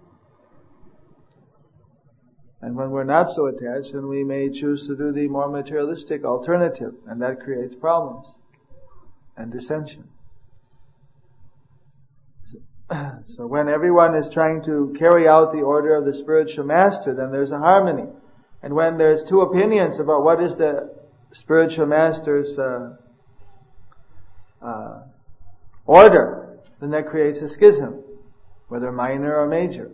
And when we're not so attached, then we may choose to do the more materialistic alternative, and that creates problems and dissension. So when everyone is trying to carry out the order of the spiritual master, then there's a harmony. And when there's two opinions about what is the spiritual master's uh, uh, order, then that creates a schism, whether minor or major.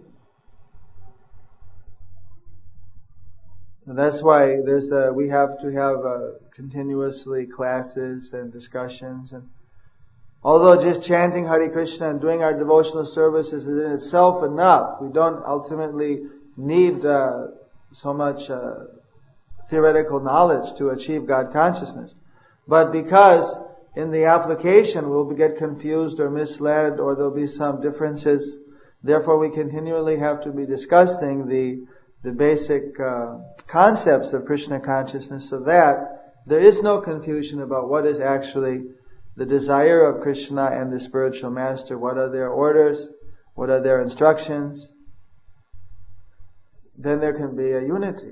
And that's why there's a, we have to have uh, continuously classes and discussions. And although just chanting Hare Krishna and doing our devotional services is in itself enough, we don't ultimately need uh, so much uh, theoretical knowledge to achieve God consciousness. But because in the application we'll get confused or misled or there'll be some differences, therefore we continually have to be discussing the the basic uh, concepts of Krishna consciousness so that there is no confusion about what is actually the desire of Krishna and the spiritual master. What are their orders? What are their instructions? Then there can be a unity.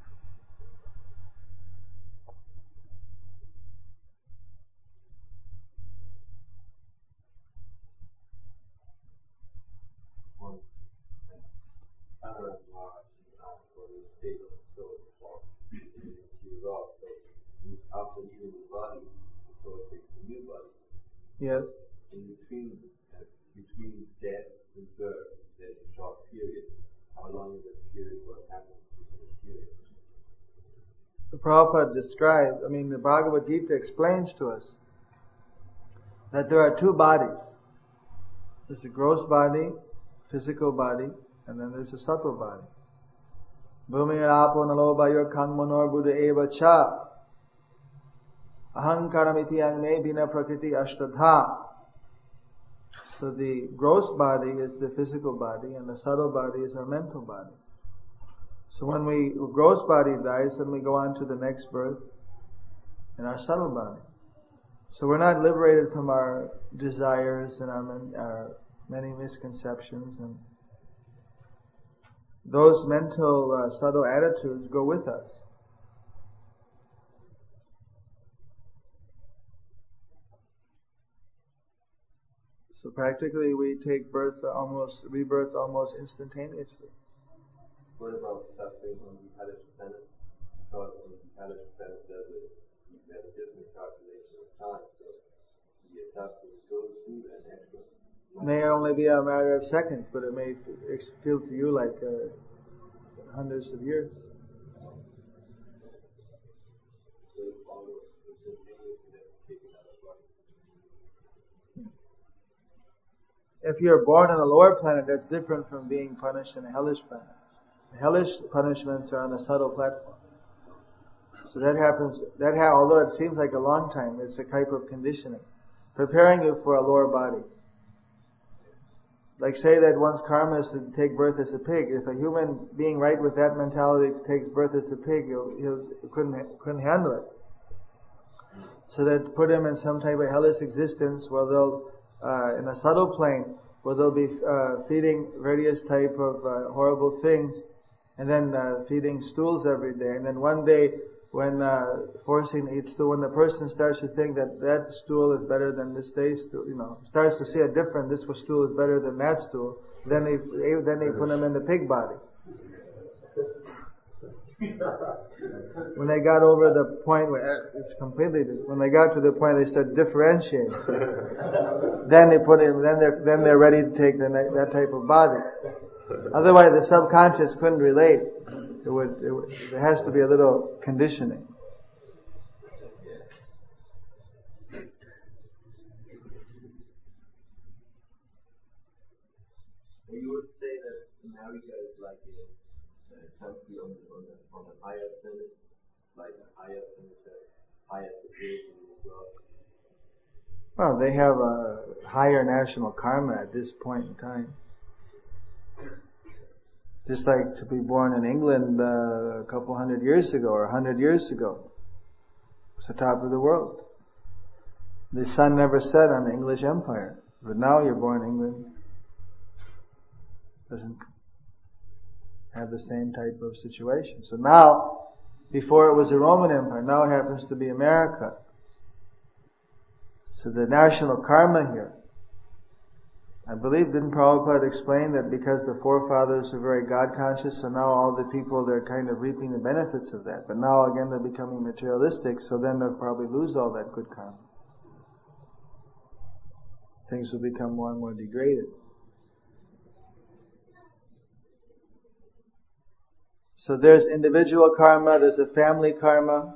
After leaving the body, the soul takes a new body. Yes. In between, uh, between death and birth, there's a short period. How long is that period? What happens in this period? The Prabhupada described, I mean, the Bhagavad Gita explains to us that there are two bodies. There's a gross body, physical body, and then there's a subtle body. Bhumi rapo nalo bayor kang manor buddha eva cha. Ahankaramiti angme bina prakriti ashtadha. So the gross body is the physical body and the subtle body is our mental body. So when we gross body dies, then we go on to the next birth in our subtle body. So we're not liberated from our desires and our, our many misconceptions, and those mental uh, subtle attitudes go with us. So practically we take birth almost, rebirth almost instantaneously. What about suffering on the hellish planet? Because on the hellish planet there's a, there's a different calculation of time, so the suffering goes through that extra. It may only be a matter of seconds, but it may feel to you like uh, hundreds of years. So it's almost instantaneously taken out of life. If you're born on a lower planet, that's different from being punished in a hellish planet. The hellish punishments are on a subtle platform. So that happens, that ha- although it seems like a long time, it's a type of conditioning, preparing you for a lower body. Like say that one's karma is to take birth as a pig. If a human being right with that mentality takes birth as a pig, he'll, he'll, he couldn't, couldn't handle it. So that put him in some type of hellish existence where they'll, uh, in a subtle plane, where they'll be uh, feeding various type of uh, horrible things, and then uh, feeding stools every day. And then one day, when uh, forcing to eat stool, when the person starts to think that that stool is better than this day's stool, you know, starts to see a difference, this stool is better than that stool, then they then they put him in the pig body. When they got over the point where it's completely, when they got to the point they start differentiating, then they put in, then they're then they're ready to take the, that type of body. Otherwise, the subconscious couldn't relate. It would, it would. There has to be a little conditioning. You would say that America is like a, a country on the, on the, on a higher planet, like a higher planet, higher security as well. Well, they have a higher national karma at this point in time. Just like to be born in England uh, a couple hundred years ago or a hundred years ago. It's the top of the world. The sun never set on the English Empire. But now you're born in England. Doesn't have the same type of situation. So now, before it was a Roman Empire, now it happens to be America. So the national karma here, I believe, didn't Prabhupada explain that because the forefathers are very God conscious, so now all the people, they're kind of reaping the benefits of that. But now again they're becoming materialistic, so then they'll probably lose all that good karma. Things will become more and more degraded. So there's individual karma, there's a family karma.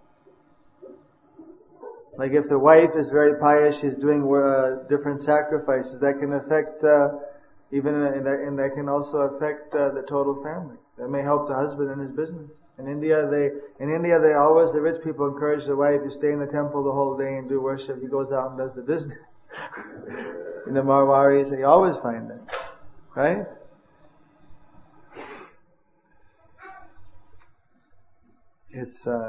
Like if the wife is very pious, she's doing uh, different sacrifices, that can affect, uh, even in that, and that can also affect uh, the total family. That may help the husband in his business. In India, they, in India, they always, the rich people encourage the wife to stay in the temple the whole day and do worship. He goes out and does the business. In the Marwaris, you always find that. Right? It's, uh,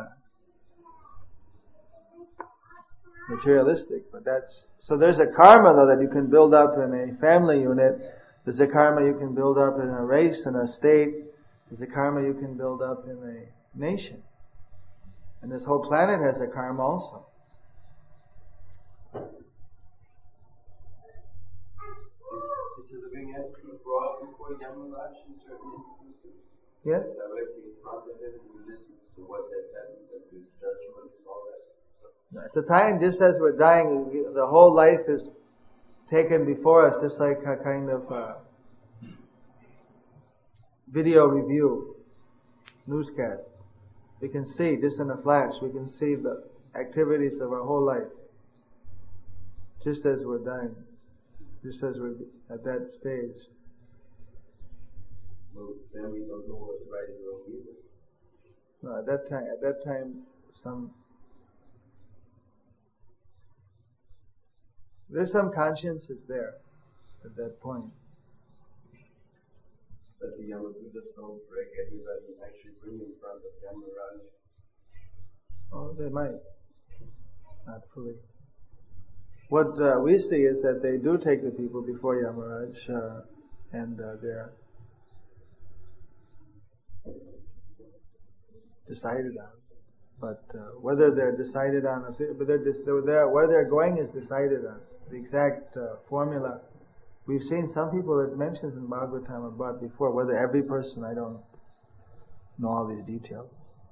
materialistic, but that's, so there's a karma though that you can build up in a family unit. There's a karma you can build up in a race, in a state. There's a karma you can build up in a nation. And this whole planet has a karma also. Is the living entity brought before Yamaraj in certain instances? Yes? Directly in front of him and he listens to what has happened and his judgment and all that. At the time, just as we're dying, the whole life is taken before us, just like a kind of uh, video review, newscast. We can see, just in a flash, we can see the activities of our whole life, just as we're dying, just as we're at that stage. Well, then we don't know what's right and wrong either. No, at that time, at that time, some there's some conscience is there at that point. But the Yamabuddhas don't break everybody and actually bring in front of Yamaraj. Oh, they might. Not fully. What uh, we see is that they do take the people before Yamaraj, uh, and uh, they're decided on. But uh, whether they're decided on, but they're just, they're, they're, where they're going is decided on. The exact uh, formula. We've seen some people that mentions in Bhagavatam about before. Whether every person, I don't know all these details.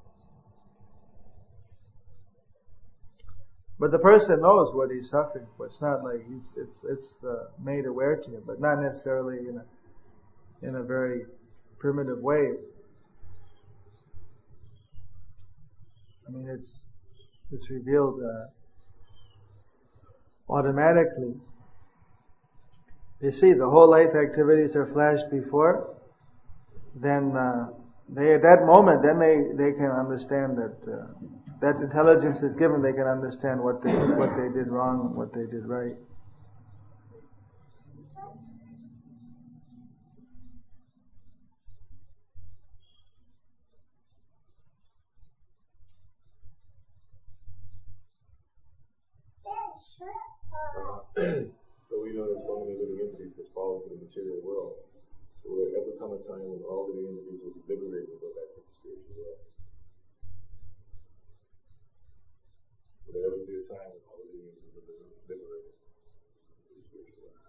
But the person knows what he's suffering for. It's not like he's, it's, it's uh, made aware to him, but not necessarily in a, in a very primitive way. I mean, it's, it's revealed, uh, automatically. You see, the whole life activities are flashed before, then, uh, they, at that moment, then they, they can understand that, uh, that intelligence is given, they can understand what they, what they did wrong and what they did right. So we know there's so many living entities that fall into the material world. So will there ever come a time when all living entities will be liberated and go back to the spiritual world? Will there ever be a time when all living entities will be liberated to the spiritual world?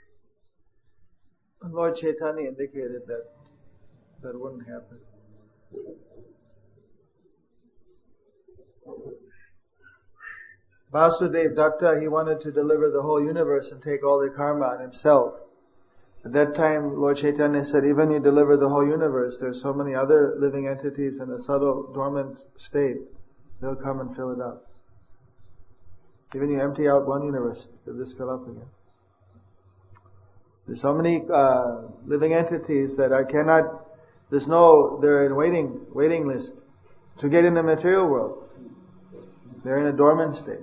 And Lord Chaitanya indicated that that wouldn't happen. Vasudeva Datta, he wanted to deliver the whole universe and take all the karma on himself. At that time, Lord Chaitanya said, even you deliver the whole universe, there's so many other living entities in a subtle, dormant state. They'll come and fill it up. Even you empty out one universe, they'll just fill up again. There's so many uh, living entities that I cannot, there's no, they're in waiting, waiting list to get in the material world. They're in a dormant state.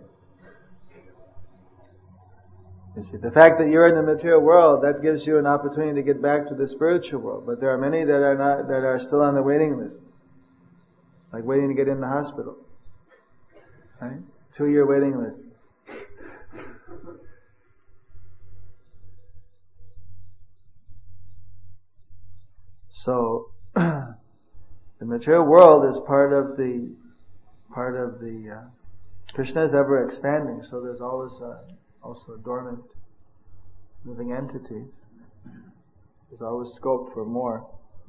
You see, the fact that you're in the material world, that gives you an opportunity to get back to the spiritual world. But there are many that are not, that are still on the waiting list. Like waiting to get in the hospital. Right? Two-year waiting list. So, the material world is part of the, part of the, uh, Krishna is ever expanding, so there's always, uh, also dormant living entities. There's always scope for more.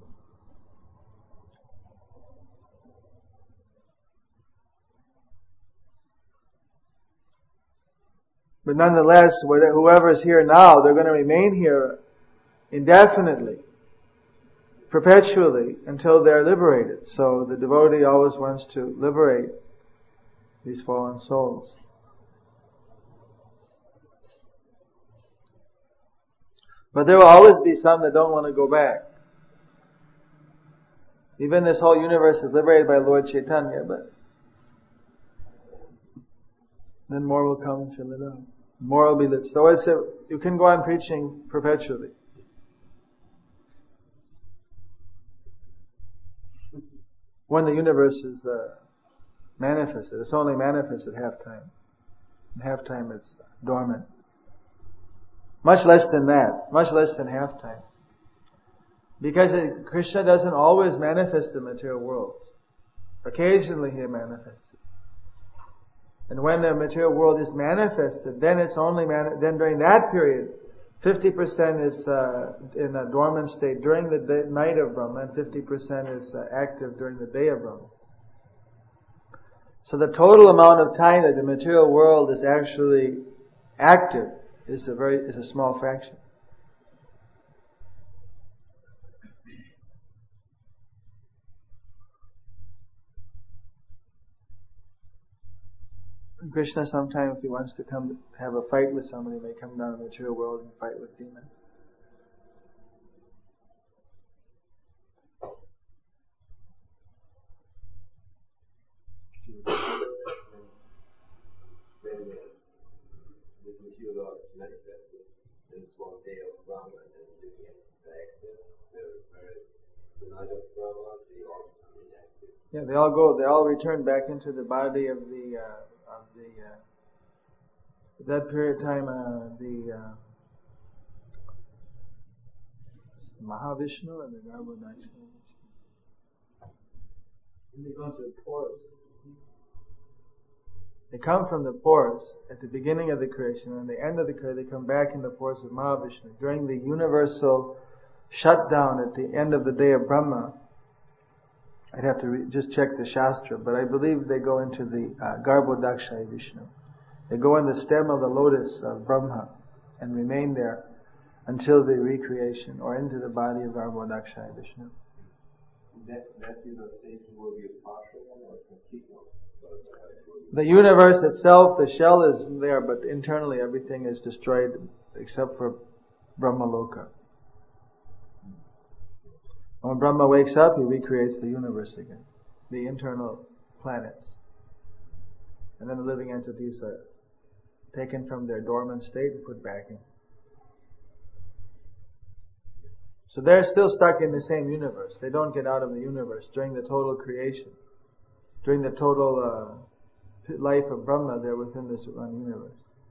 But nonetheless, whoever's here now, they're going to remain here indefinitely, perpetually, until they're liberated. So the devotee always wants to liberate these fallen souls. But there will always be some that don't want to go back. Even this whole universe is liberated by Lord Chaitanya, but then more will come and fill it up. More will be lived. So I said, you can go on preaching perpetually. When the universe is uh, manifested, it's only manifested half time. In half time it's dormant. Much less than that. Much less than half time. Because it, Krishna doesn't always manifest the material world. Occasionally he manifests it. And when the material world is manifested, then it's only mani- then during that period, fifty percent is uh, in a dormant state during the day, night of Brahma, and fifty percent is uh, active during the day of Brahma. So the total amount of time that the material world is actually active is a very is a small fraction. And Krishna sometimes, if he wants to come have a fight with somebody, may come down to the material world and fight with demons. Yeah, they all go. They all return back into the body of the uh, of the uh, that period of time. Uh, the uh, Mahavishnu and the Garbhodakshaya. And they go to the pores. They come from the pores at the beginning of the creation, and at the end of the creation, they come back in the pores of Mahavishnu during the universal shutdown at the end of the day of Brahma. I'd have to re- just check the Shastra, but I believe they go into the uh, Garbhodakshaya Vishnu. They go in the stem of the lotus of Brahma and remain there until the recreation, or into the body of Garbhodakshaya Vishnu. That, that universation will be a partial one or a complete one? The universe itself, the shell is there, but internally everything is destroyed except for Brahmaloka. When Brahma wakes up, he recreates the universe again, the internal planets. And then the living entities are taken from their dormant state and put back in. So they're still stuck in the same universe. They don't get out of the universe during the total creation. During the total uh, life of Brahma, they're within this one universe.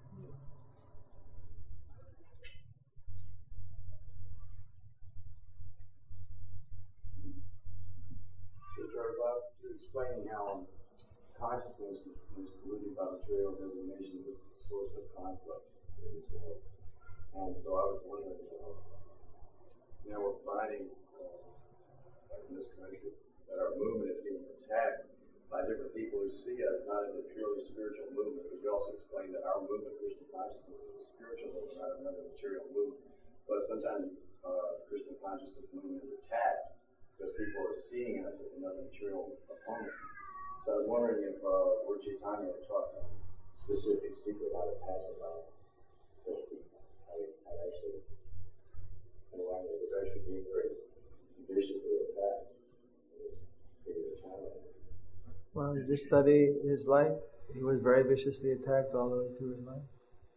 Explaining how consciousness is polluted by material designation is the source of conflict in this world. And so I was wondering, uh, you know, we're finding uh, in this country that our movement is being attacked by different people who see us not as a purely spiritual movement. Because we also explained that our movement, Christian consciousness, is a spiritual movement, not another material movement. But sometimes uh, Christian consciousness movement is attacked because people are seeing us as another material opponent. So I was wondering if uh, Lord Chaitanya taught some specific secret how to pacify such people. How to actually, in a way that was actually being very viciously attacked in this period of time. Well, you just study his life. He was very viciously attacked all the way through his life.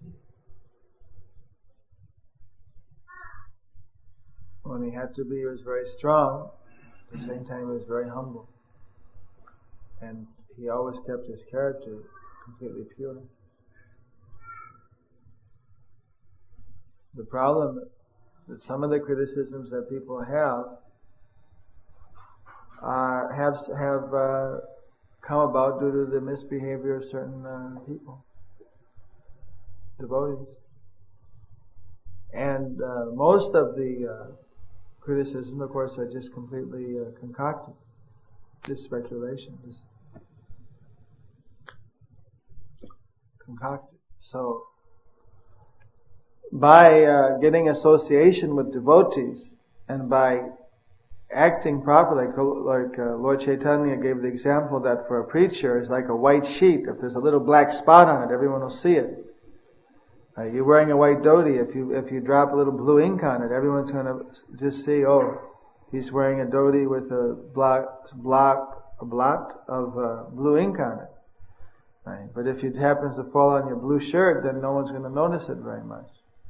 When he had to be, he was very strong. At the same time, he was very humble. And he always kept his character completely pure. The problem that some of the criticisms that people have are have have uh, come about due to the misbehavior of certain uh, people, devotees, and uh, most of the uh, criticism, of course, are just completely uh, concocted, just speculation, just concocted. So, by uh, getting association with devotees and by acting properly, like uh, Lord Chaitanya gave the example that for a preacher is like a white sheet. If there's a little black spot on it, everyone will see it. Uh, you're wearing a white dhoti. If you if you drop a little blue ink on it, everyone's going to just see, oh, he's wearing a dhoti with a block block a blot of uh, blue ink on it. Right? But if it happens to fall on your blue shirt, then no one's going to notice it very much.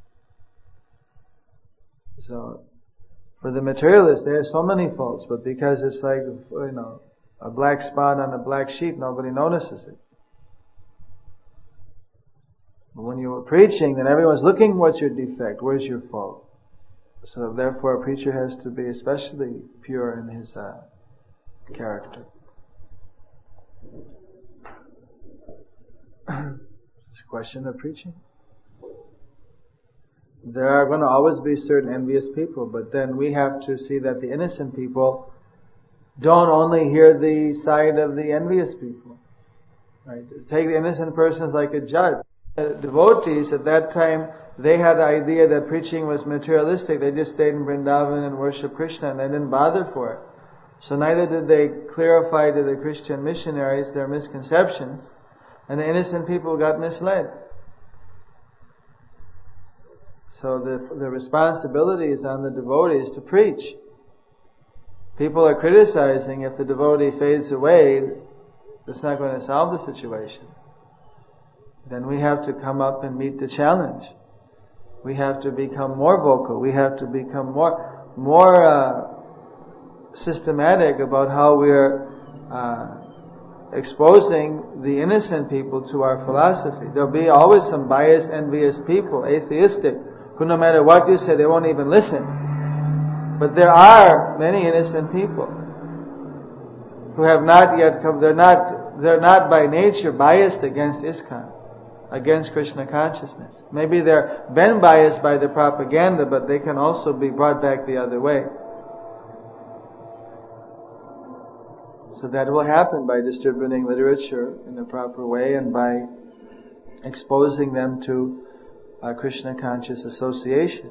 So, for the materialist, there are so many faults, but because it's like, you know, a black spot on a black sheet, nobody notices it. But when you're preaching, then everyone's looking, what's your defect, where's your fault? So therefore a preacher has to be especially pure in his uh, character. It's a question of preaching. There are going to always be certain envious people, but then we have to see that the innocent people don't only hear the side of the envious people. Right? Take the innocent persons like a judge. The devotees at that time, they had the idea that preaching was materialistic. They just stayed in Vrindavan and worshiped Krishna and they didn't bother for it. So neither did they clarify to the Christian missionaries their misconceptions, and the innocent people got misled. So the the responsibility is on the devotees to preach. People are criticizing if the devotee fades away, that's not going to solve the situation. Then we have to come up and meet the challenge. We have to become more vocal. We have to become more more uh, systematic about how we're uh, exposing the innocent people to our philosophy. There'll be always some biased, envious people, atheistic, who no matter what you say, they won't even listen. But there are many innocent people who have not yet come, they're not, they're not by nature biased against ISKCON, against Krishna consciousness. Maybe they're been biased by the propaganda, but they can also be brought back the other way. So that will happen by distributing literature in the proper way and by exposing them to Uh, Krishna conscious association.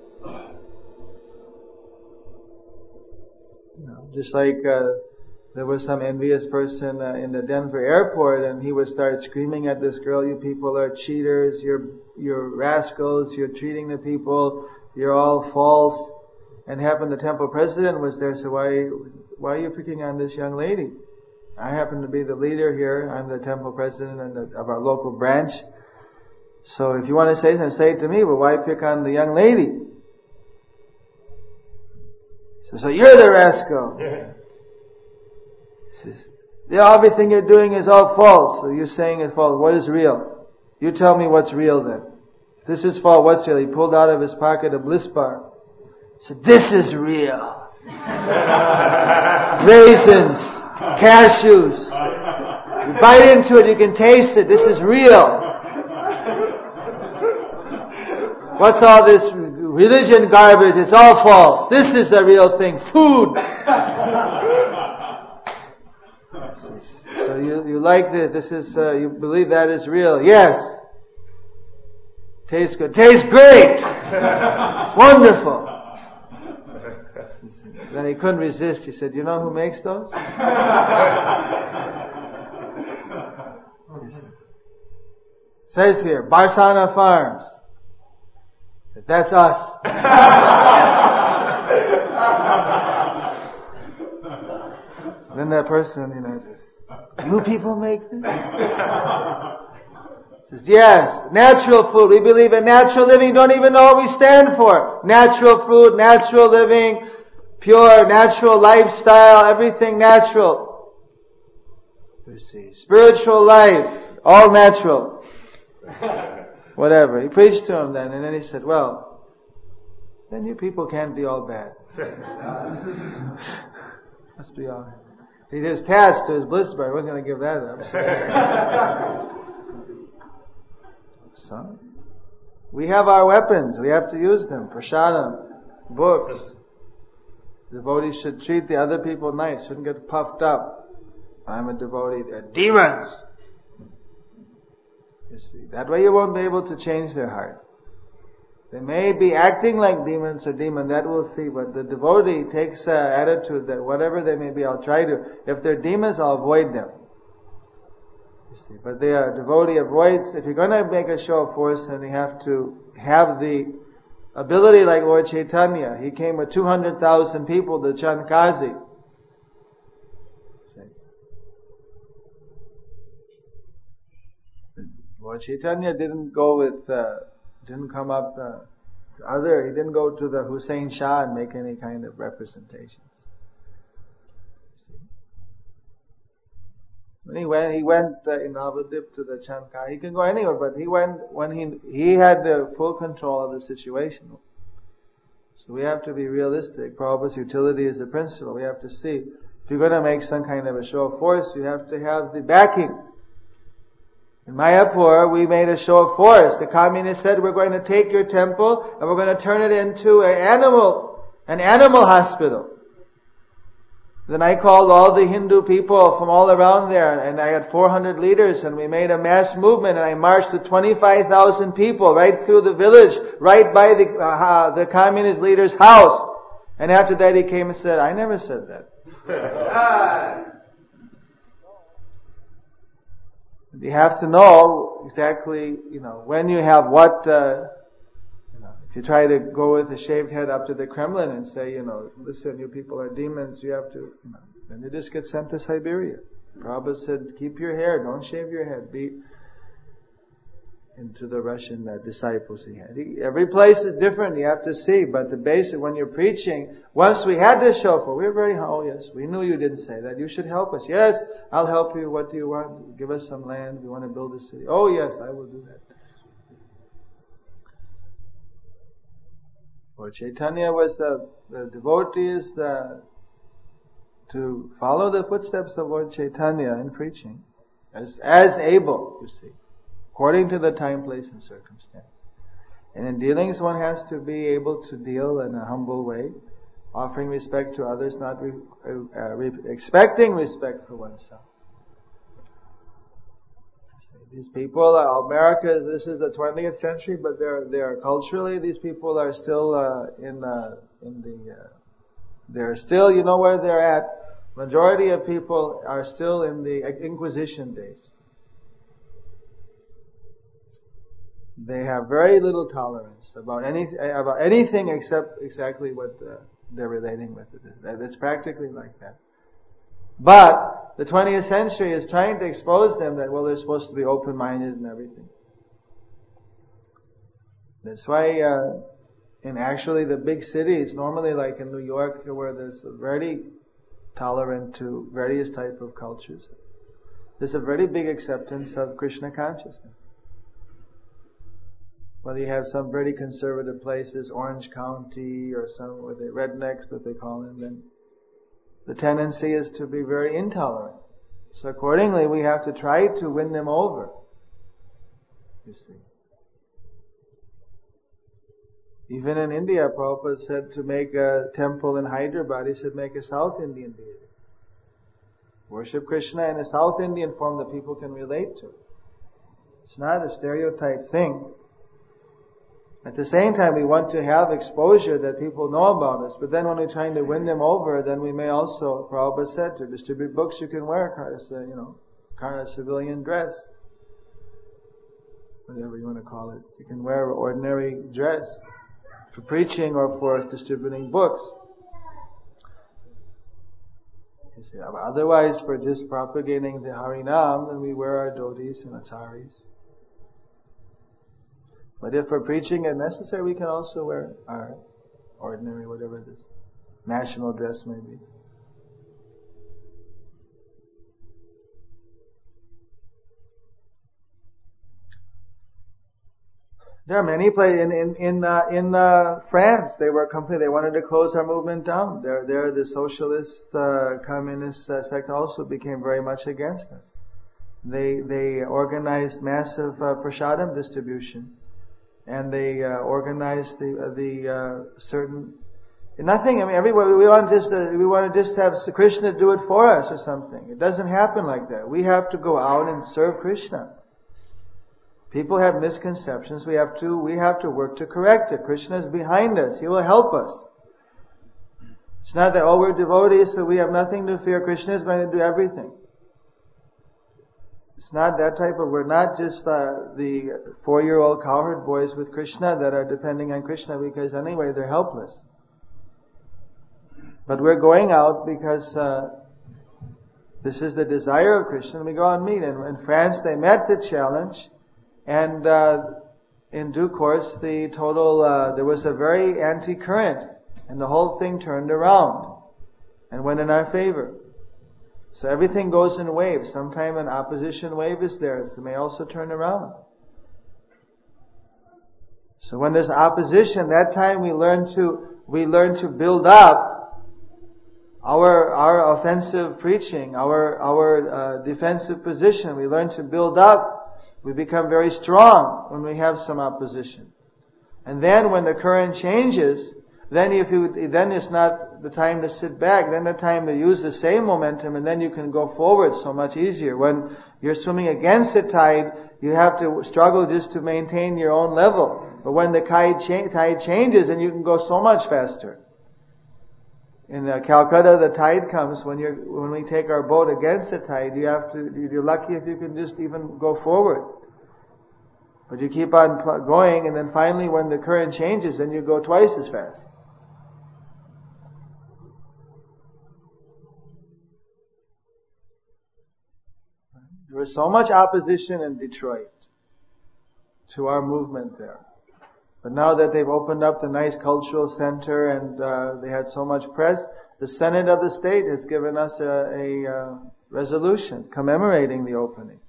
You know, just like uh, there was some envious person uh, in the Denver airport, and he would start screaming at this girl, "You people are cheaters, you're you're rascals, you're treating the people, you're all false." And happened the temple president was there, so why why are you picking on this young lady? I happen to be the leader here. I'm the temple president and the, of our local branch. So if you want to say something, say it to me, but why pick on the young lady? So, so you're the rascal. Yeah. He says, yeah, everything you're doing is all false. So you're saying it's false. What is real? You tell me what's real then. If this is false, what's real? He pulled out of his pocket a bliss bar. He said, this is real. Raisins, cashews. You bite into it, you can taste it. This is real. What's all this religion garbage? It's all false. This is the real thing. Food. So you, you like that, this is, uh, you believe that is real? Yes. Tastes good. Tastes great! It's wonderful! Then he couldn't resist. He said, you know who makes those? Says here, Barsana Farms. That's us. Then that person, you know, says, you people make this? Says, yes, natural food. We believe in natural living. Don't even know what we stand for. Natural food, natural living, pure, natural lifestyle, everything natural. You see, spiritual life, all natural. Whatever. He preached to him then, and then he said, well, then you people can't be all bad. Must be all right. He was attached to his bliss bar. He wasn't going to give that up. So, we have our weapons. We have to use them. Prasadam, books. Devotees should treat the other people nice. Shouldn't get puffed up. I'm a devotee. They're demons. You see, that way you won't be able to change their heart. They may be acting like demons or demon, that we'll see, but the devotee takes an attitude that whatever they may be, I'll try to. If they're demons, I'll avoid them. You see, but they are devotee avoids. If you're going to make a show of force, then you have to have the ability like Lord Chaitanya. He came with two hundred thousand people to Chandkazi. Lord Chaitanya didn't go with, uh, didn't come up, uh, other, he didn't go to the Hussein Shah and make any kind of representations. When he went, he went uh, in Navadip to the Chandka. He can go anywhere, but he went when he, he had the full control of the situation. So we have to be realistic. Prabhupada's utility is the principle. We have to see, if you're going to make some kind of a show of force, you have to have the backing. In Mayapur, we made a show of force. The communists said, we're going to take your temple and we're going to turn it into an animal, an animal hospital. Then I called all the Hindu people from all around there, and I had four hundred leaders, and we made a mass movement, and I marched with twenty-five thousand people right through the village, right by the, uh, the communist leader's house. And after that he came and said, I never said that. You have to know exactly, you know, when you have what, uh, you know, if you try to go with a shaved head up to the Kremlin and say, you know, listen, you people are demons, you have to, you know, then you just get sent to Siberia. Prabhupada said, keep your hair, don't shave your head, be into the Russian uh, disciples he had. He, every place is different, you have to see, but the basic, when you're preaching, once we had this shofar, we were very, oh yes, we knew you didn't say that, you should help us. Yes, I'll help you, what do you want? Give us some land, we want to build a city. Oh yes, I will do that. Lord Chaitanya was the, the devotees the, to follow the footsteps of Lord Chaitanya in preaching, as, as able, you see. According to the time, place, and circumstance. And in dealings, one has to be able to deal in a humble way, offering respect to others, not re, uh, re, expecting respect for oneself. These people, uh, America, this is the twentieth century, but they're, they're culturally, these people are still uh, in uh, in the, uh, they're still, you know where they're at. Majority of people are still in the Inquisition days. They have very little tolerance about anything, about anything except exactly what uh, they're relating with it. It's practically like that. But the twentieth century is trying to expose them that, well, they're supposed to be open-minded and everything. That's why, uh, in actually the big cities, normally like in New York, where there's a very tolerant to various type of cultures, there's a very big acceptance of Krishna consciousness. Whether you have some very conservative places, Orange County, or some with the rednecks that they call them, then the tendency is to be very intolerant. So accordingly, we have to try to win them over. You see. Even in India, Prabhupada said to make a temple in Hyderabad, he said make a South Indian deity. Worship Krishna in a South Indian form that people can relate to. It's not a stereotype thing. At the same time, we want to have exposure that people know about us. But then when we're trying to win them over, then we may also, Prabhupada said, to distribute books you can wear as a, you know, kind of civilian dress. Whatever you want to call it. You can wear ordinary dress for preaching or for distributing books. You see, otherwise, for just propagating the Harinam, then we wear our dhotis and acharis. But if for preaching is necessary, we can also wear our ordinary, whatever this national dress may be. There are many places in in in, uh, in uh, France. They were complete. They wanted to close our movement down. There, there, the socialist, uh, communist uh, sect also became very much against us. They they organized massive uh, prasadam distribution. And they uh, organized the uh, the uh, certain nothing. I mean, everywhere we want just uh, we want to just have Krishna do it for us or something. It doesn't happen like that. We have to go out and serve Krishna. People have misconceptions. We have to we have to work to correct it. Krishna is behind us. He will help us. It's not that oh we're devotees, so we have nothing to fear. Krishna is going to do everything. It's not that type of, we're not just uh, the four-year-old cowherd boys with Krishna that are depending on Krishna because anyway they're helpless. But we're going out because uh, this is the desire of Krishna and we go and meet. And in France they met the challenge and uh, in due course the total, uh, there was a very anti-current and the whole thing turned around and went in our favor. So everything goes in waves. Sometime an opposition wave is there, so it may also turn around. So when there's opposition, that time we learn to we learn to build up our our offensive preaching, our our uh, defensive position. We learn to build up. We become very strong when we have some opposition. And then when the current changes, then if you, then it's not the time to sit back, then the time to use the same momentum and then you can go forward so much easier. When you're swimming against the tide, you have to struggle just to maintain your own level. But when the tide, cha- tide changes, then you can go so much faster. In uh, Calcutta, the tide comes when you're, when we take our boat against the tide, you have to, you're lucky if you can just even go forward. But you keep on pl- going and then finally when the current changes, then you go twice as fast. There was so much opposition in Detroit to our movement there. But now that they've opened up the nice cultural center and uh, they had so much press, the Senate of the state has given us a, a uh, resolution commemorating the opening.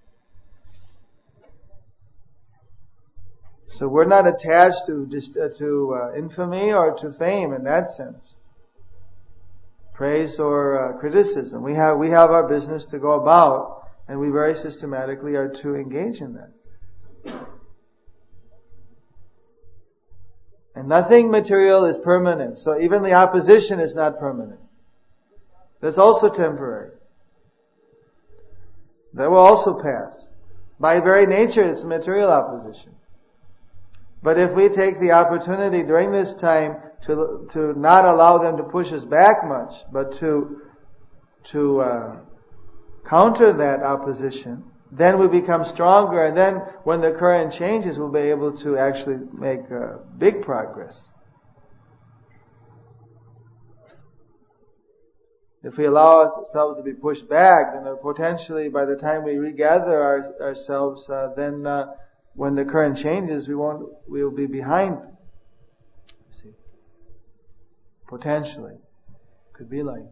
So we're not attached to just uh, to uh, infamy or to fame in that sense. Praise or uh, criticism. We have we have our business to go about. And we very systematically are to engage in that. And nothing material is permanent. So even the opposition is not permanent. That's also temporary. That will also pass. By very nature, it's material opposition. But if we take the opportunity during this time to to not allow them to push us back much, but to to uh, counter that opposition, then we become stronger, and then when the current changes, we'll be able to actually make uh, big progress. If we allow ourselves to be pushed back, then potentially by the time we regather our, ourselves, uh, then uh, when the current changes, we won't, we will be behind. See, potentially, could be like that.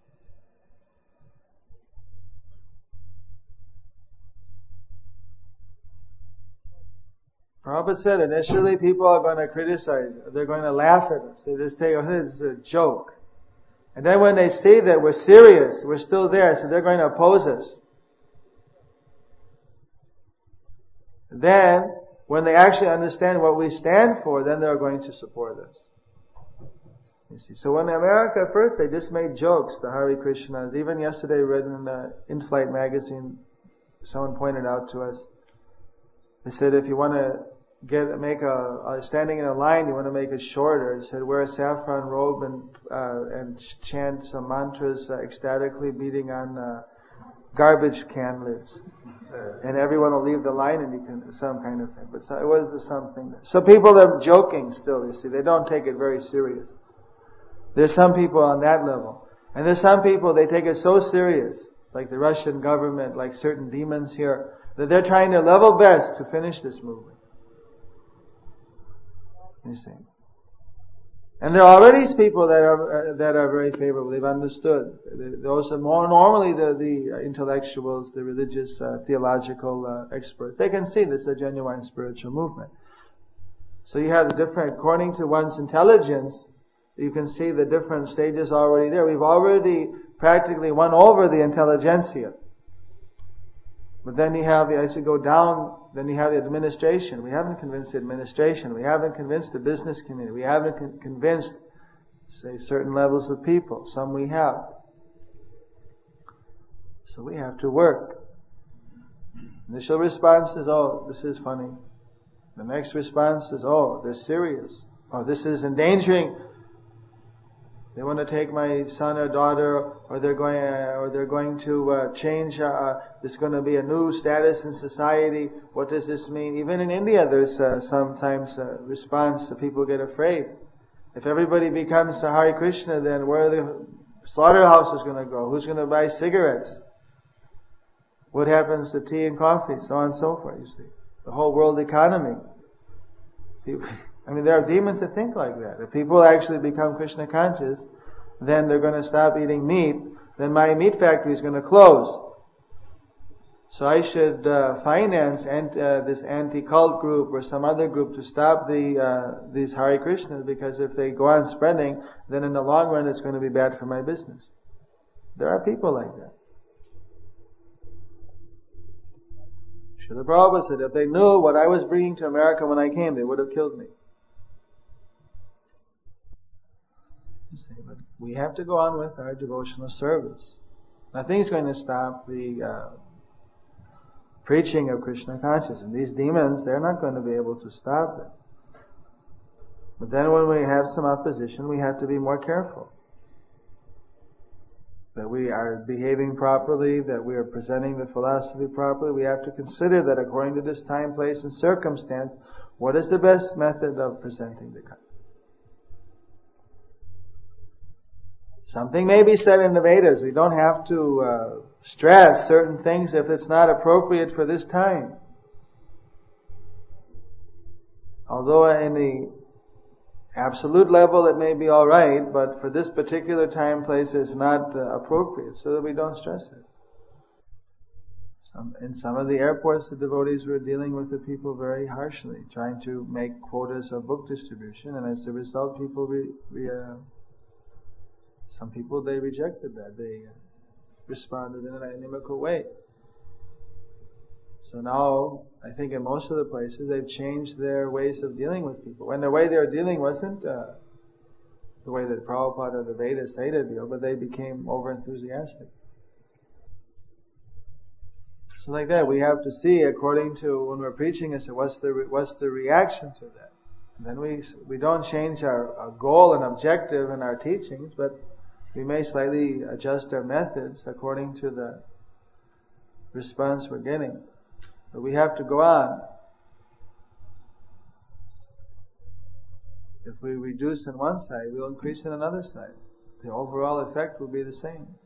Prabhupada said initially people are going to criticize, they're going to laugh at us. They just take, oh, this is a joke. And then when they see that we're serious, we're still there, so they're going to oppose us. Then, when they actually understand what we stand for, then they're going to support us. You see, so in America at first they just made jokes, the Hare Krishnas. Even yesterday, I read in the In-Flight magazine, someone pointed out to us. They said if you want to get make a, a standing in a line, you want to make it shorter. They said wear a saffron robe and uh, and chant some mantras uh, ecstatically, beating on uh, garbage can lids, and everyone will leave the line, and you can some kind of thing. But so, it was the something. So people are joking still. You see, they don't take it very serious. There's some people on that level. And there's some people, they take it so serious, like the Russian government, like certain demons here, that they're trying their level best to finish this movement. You see. And there are already people that are uh, that are very favorable. They've understood. Those are more normally the, the intellectuals, the religious, uh, theological uh, experts. They can see this is a genuine spiritual movement. So you have the different, according to one's intelligence, you can see the different stages already there. We've already practically won over the intelligentsia. But then you have, as you go down, then you have the administration. We haven't convinced the administration. We haven't convinced the business community. We haven't con- convinced, say, certain levels of people. Some we have. So we have to work. Initial response is, oh, this is funny. The next response is, oh, they're serious. Oh, this is endangering. They want to take my son or daughter, or they're going, uh, or they're going to uh, change. Uh, there's going to be a new status in society. What does this mean? Even in India, there's uh, sometimes a response. So people get afraid. If everybody becomes a Hare Krishna, then where are the slaughterhouses going to go? Who's going to buy cigarettes? What happens to tea and coffee? So on and so forth. You see, the whole world economy. People, I mean, there are demons that think like that. If people actually become Krishna conscious, then they're going to stop eating meat. Then my meat factory is going to close. So I should uh, finance ant, uh, this anti-cult group or some other group to stop the uh, these Hare Krishnas, because if they go on spreading, then in the long run it's going to be bad for my business. There are people like that. Srila Prabhupada said, if they knew what I was bringing to America when I came, they would have killed me. But we have to go on with our devotional service. Nothing's going to stop the uh, preaching of Krishna consciousness. And these demons, they're not going to be able to stop it. But then when we have some opposition, we have to be more careful. That we are behaving properly, that we are presenting the philosophy properly. We have to consider that according to this time, place, and circumstance, what is the best method of presenting the concept. Something may be said in the Vedas. We don't have to uh, stress certain things if it's not appropriate for this time. Although in the absolute level it may be alright, but for this particular time, place, it's not uh, appropriate, so that we don't stress it. Some, in some of the airports, the devotees were dealing with the people very harshly, trying to make quotas of book distribution, and as a result, people re, re, uh, some people, they rejected that. They uh, responded in an inimical way. So now, I think in most of the places, they've changed their ways of dealing with people. And the way they were dealing wasn't uh, the way that Prabhupada or the Vedas say to deal, but they became over-enthusiastic. So like that, we have to see, according to when we're preaching, is what's the re- what's the reaction to that. And then we we don't change our, our goal and objective in our teachings, but we may slightly adjust our methods according to the response we're getting. But we have to go on. If we reduce on one side, we'll increase on another side. The overall effect will be the same.